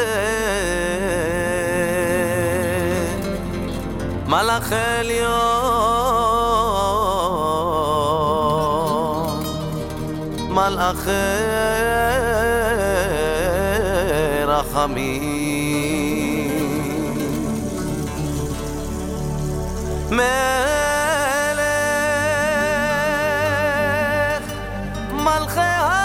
Speaker 3: מלאכי עליון, מלאכי רחמים, מלך מלכי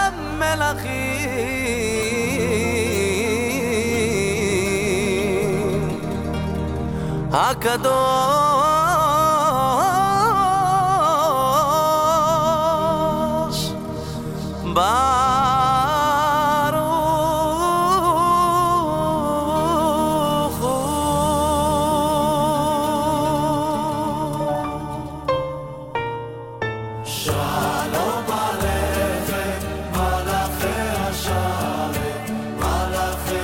Speaker 3: המלכים, הקדוש ברוך הוא. שלום עליכם מלאכי השרת, מלאכי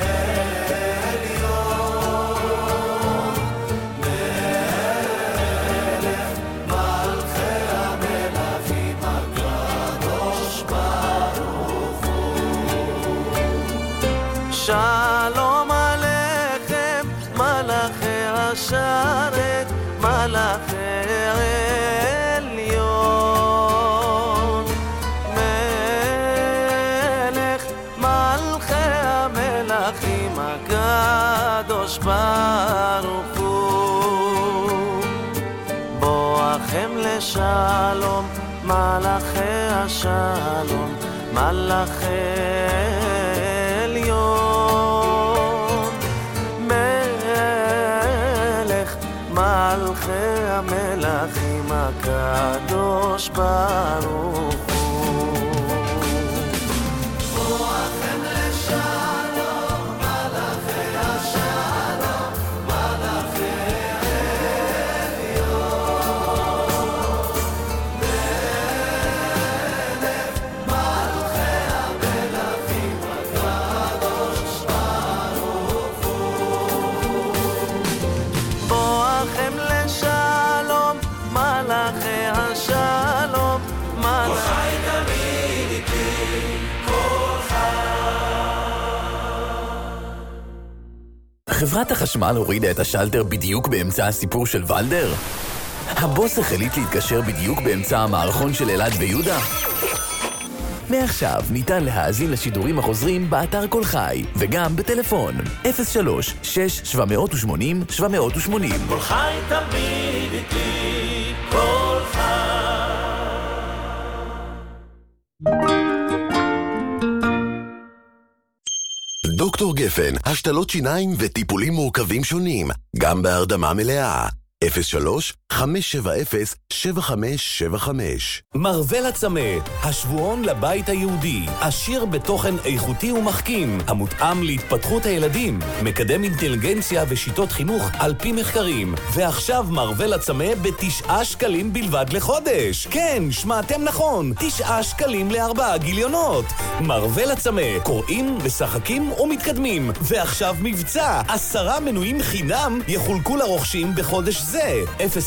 Speaker 3: עליון, מלך מלכי המלכים, הקדוש ברוך הוא. שלום עליכם מלאכי השרת, מלאכי עליון, מלך מלכי המלכים, הקדוש ברוך הוא. בואכם לשלום מלאכי השלום, מלאכי עליון, מלך מלכי המלכים, הקדוש ברוך הוא. בואכם לשלום מלאכי השלום, מלאכי עליון, מלך מלכי המלכים, הקדוש ברוך הוא. בואכם לשלום מלאכי השלום, כל חי תמיד איתי, כל
Speaker 8: חברת החשמל הורידה את השלטר בדיוק באמצע הסיפור של ולדר? הבוס החליט להתקשר בדיוק באמצע המערכון של אלעד ויהודה? מעכשיו ניתן להאזין לשידורים החוזרים באתר כל חי, וגם בטלפון 03-6-780-780.
Speaker 3: כל חי תמיד איתי, כל חי.
Speaker 1: דוקטור גפן, השתלות שיניים וטיפולים מורכבים שונים, גם בהרדמה מלאה. 03-570-7575.
Speaker 12: מרוול הצמא, השבועון לבית היהודי, עשיר בתוכן איכותי ומחכים, המותאם להתפתחות הילדים, מקדם אינטליגנציה ושיטות חינוך על פי מחקרים. ועכשיו מרוול הצמא ב9 שקלים בלבד לחודש. כן, שמעתם נכון, 9 שקלים ל4 גיליונות. מרוול הצמא, קוראים, משחקים ומתקדמים. ועכשיו מבצע, 10 מנויים חינם יחולקו לרוכשים בחודש זה.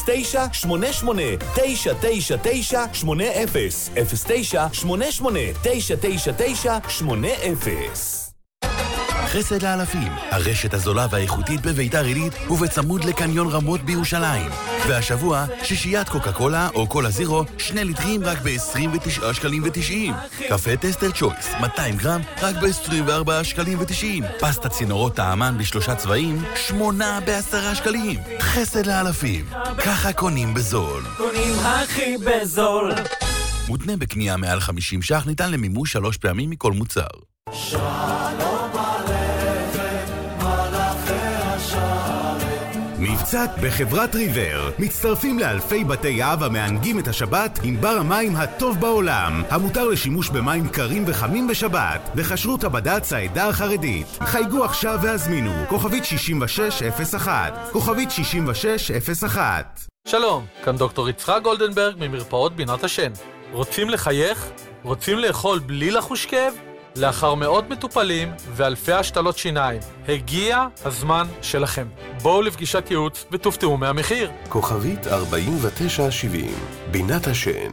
Speaker 12: 09-88-999-80.
Speaker 9: חסד לאלפים, הרשת הזולה והאיכותית בביתר עילית ובצמוד לקניון רמות בירושלים. והשבוע, שישיית קוקה קולה או קולה זירו, 2 ליטרים רק ב-29 שקלים ו90. קפה טסטר צ'ויס, 200 גרם, רק ב-24 שקלים ו90. פסטה צינורות טעמן ב3 צבעים, 8 ב10 שקלים. חסד לאלפים, ככה קונים בזול.
Speaker 3: קונים הכי בזול.
Speaker 9: מותנה בקנייה מעל 50 ש"ח, ניתן למימוש 3 פעמים מכל מוצר.
Speaker 3: שלום עליכם, מלאכי השרת.
Speaker 11: מבצעת בחברת ריבר. מצטרפים לאלפי בתי אב המענגים את השבת עם בר המים הטוב בעולם, המותר לשימוש במים קרים וחמים בשבת, וכשרות הבד"ץ העדה החרדית. חייגו עכשיו והזמינו, כוכבית 6601, כוכבית 6601.
Speaker 14: שלום, כאן דוקטור יצחק גולדנברג ממרפאות בינת השן. רוצים לחייך? רוצים לאכול בלי לחוש כאב? לאחר מאות מטופלים ואלפי השתלות שיניים, הגיע הזמן שלכם. בואו לפגישת ייעוץ ותופתעו מהמחיר.
Speaker 1: כוכבית 4970, בינת השן.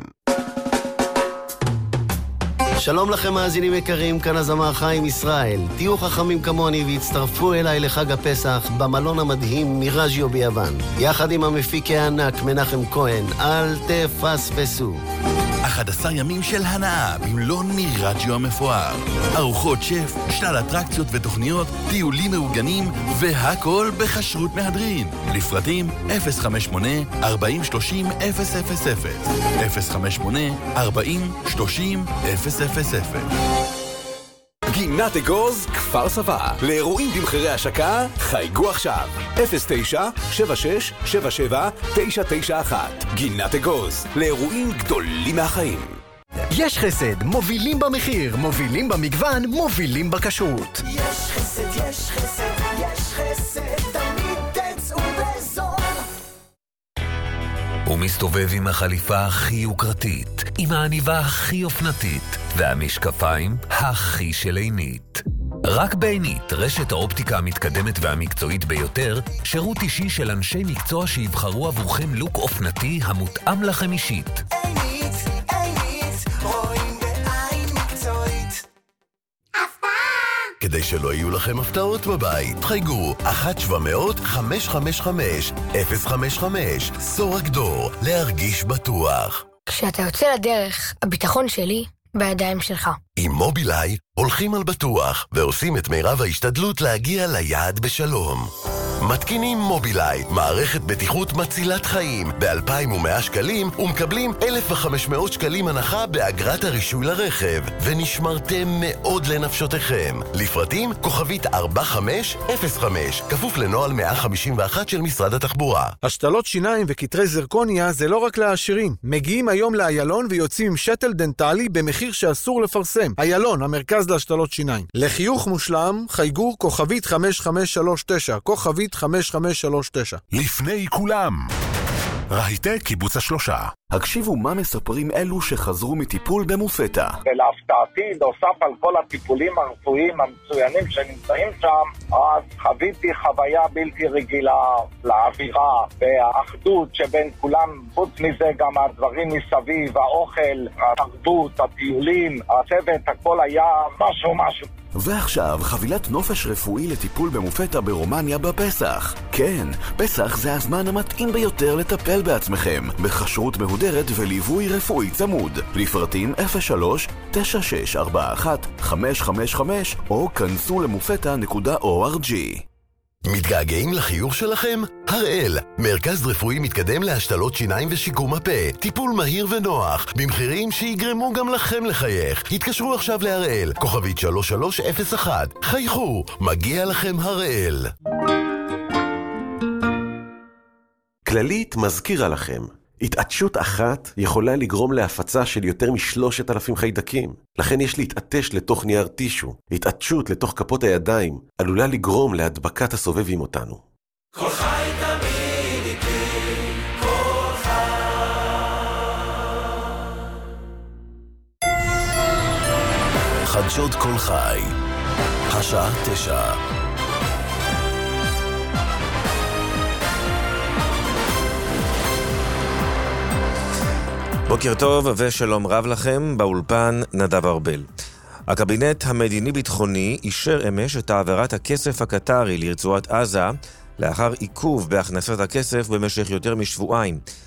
Speaker 24: שלום לכם מאזינים יקרים, כאן הזמר חיים ישראל. תהיו חכמים כמוני והצטרפו אליי לחג הפסח במלון המדהים מיראז'יו ביוון. יחד עם המפיק הענק מנחם כהן, אל תפספסו.
Speaker 9: 11 ימים של הנאה במלון מיראז'יו המפואר. ארוחות שף, שלל אטרקציות ותוכניות, טיולים מאורגנים והכל בכשרות מהדרין. לפרטים 058-4030-000 058-4030-000.
Speaker 7: גינת אגוז, כפר סבא. לאירועים במחירי השקה, חייגו עכשיו. 09-76-77-991. גינת אגוז, לאירועים גדולים מהחיים.
Speaker 25: יש חסד, מובילים במחיר, מובילים במגוון, מובילים בכשרות.
Speaker 3: יש חסד, יש חסד, יש חסד, תמיד תצאו בזול.
Speaker 26: הוא מסתובב עם החליפה הכי יוקרתית, עם העניבה הכי אופנתית, והמשקפיים הכי של עינית. רק בעינית, רשת האופטיקה המתקדמת והמקצועית ביותר, שירות אישי של אנשי מקצוע שיבחרו עבורכם לוק אופנתי המותאם לכם אישית.
Speaker 3: עינית, עינית, רואים בעין מקצועית.
Speaker 1: כדי שלא יהיו לכם הפתעות בבית, חייגו 1-700-555-055, סורק דור, להרגיש בטוח.
Speaker 27: כשאתה יוצא לדרך, הביטחון שלי בידיים שלך.
Speaker 1: עם מובילאיי הולכים על בטוח ועושים את מירב ההשתדלות להגיע ליעד בשלום. מתקינים מובילאיי, מערכת בטיחות מצילת חיים, ב-2,100 שקלים ומקבלים 1,500 שקלים הנחה באגרת הרישוי לרכב, ונשמרתם מאוד לנפשותיכם. לפרטים כוכבית 4505, כפוף לנוהל 151 של משרד התחבורה.
Speaker 28: השתלות שיניים וכתרי זרקוניה זה לא רק לעשירים. מגיעים היום לאיילון ויוצאים עם שטל דנטלי במחיר שאסור לפרסם. איילון, המרכז להשתלות שיניים. לחיוך מושלם, חייגו כוכבית 5539, כוכבית 5539.
Speaker 6: לפני כולם, רהיטי קיבוץ השלושה.
Speaker 13: הקשיבו מה מספרים אלו שחזרו מטיפול במופתע.
Speaker 21: ולהפתעתי, נוסף על כל הטיפולים הרפואיים המצוינים שנמצאים שם, אז חוויתי חוויה בלתי רגילה לאווירה והאחדות שבין כולם. חוץ מזה גם הדברים מסביב, האוכל, התרבות, הטיולים, הצוות, הכל היה משהו.
Speaker 13: ועכשיו חבילת נופש רפואי לטיפול במופתע ברומניה בפסח. כן, פסח זה הזמן המתאים ביותר לטפל בעצמכם, בכשרות מהודרת וליווי רפואי צמוד. לפרטים 03-9641-555 או כנסו למופתע.org.
Speaker 1: מתגעגעים לחיוך שלכם? הראל, מרכז רפואי מתקדם להשתלות שיניים ושיקום הפה. טיפול מהיר ונוח, במחירים שיגרמו גם לכם לחייך. התקשרו עכשיו להראל, כוכבית 3301. חייכו, מגיע לכם הראל.
Speaker 5: כללית מזכירה לכם, התעטשות אחת יכולה לגרום להפצה של יותר מ3,000 חיידקים. לכן יש להתעטש לתוך נייר טישו. התעטשות לתוך כפות הידיים עלולה לגרום להדבקת הסובבים אותנו.
Speaker 3: כל חי תמיד איתי, כל
Speaker 1: חדשות כל חי, השעה 9.
Speaker 10: בוקר טוב ושלום רב לכם, באולפן נדב ארבל. הקבינט המדיני-ביטחוני אישר אמש את העברת הכסף הקטרי לרצועת עזה, לאחר עיכוב בהכנסת הכסף במשך יותר משבועיים.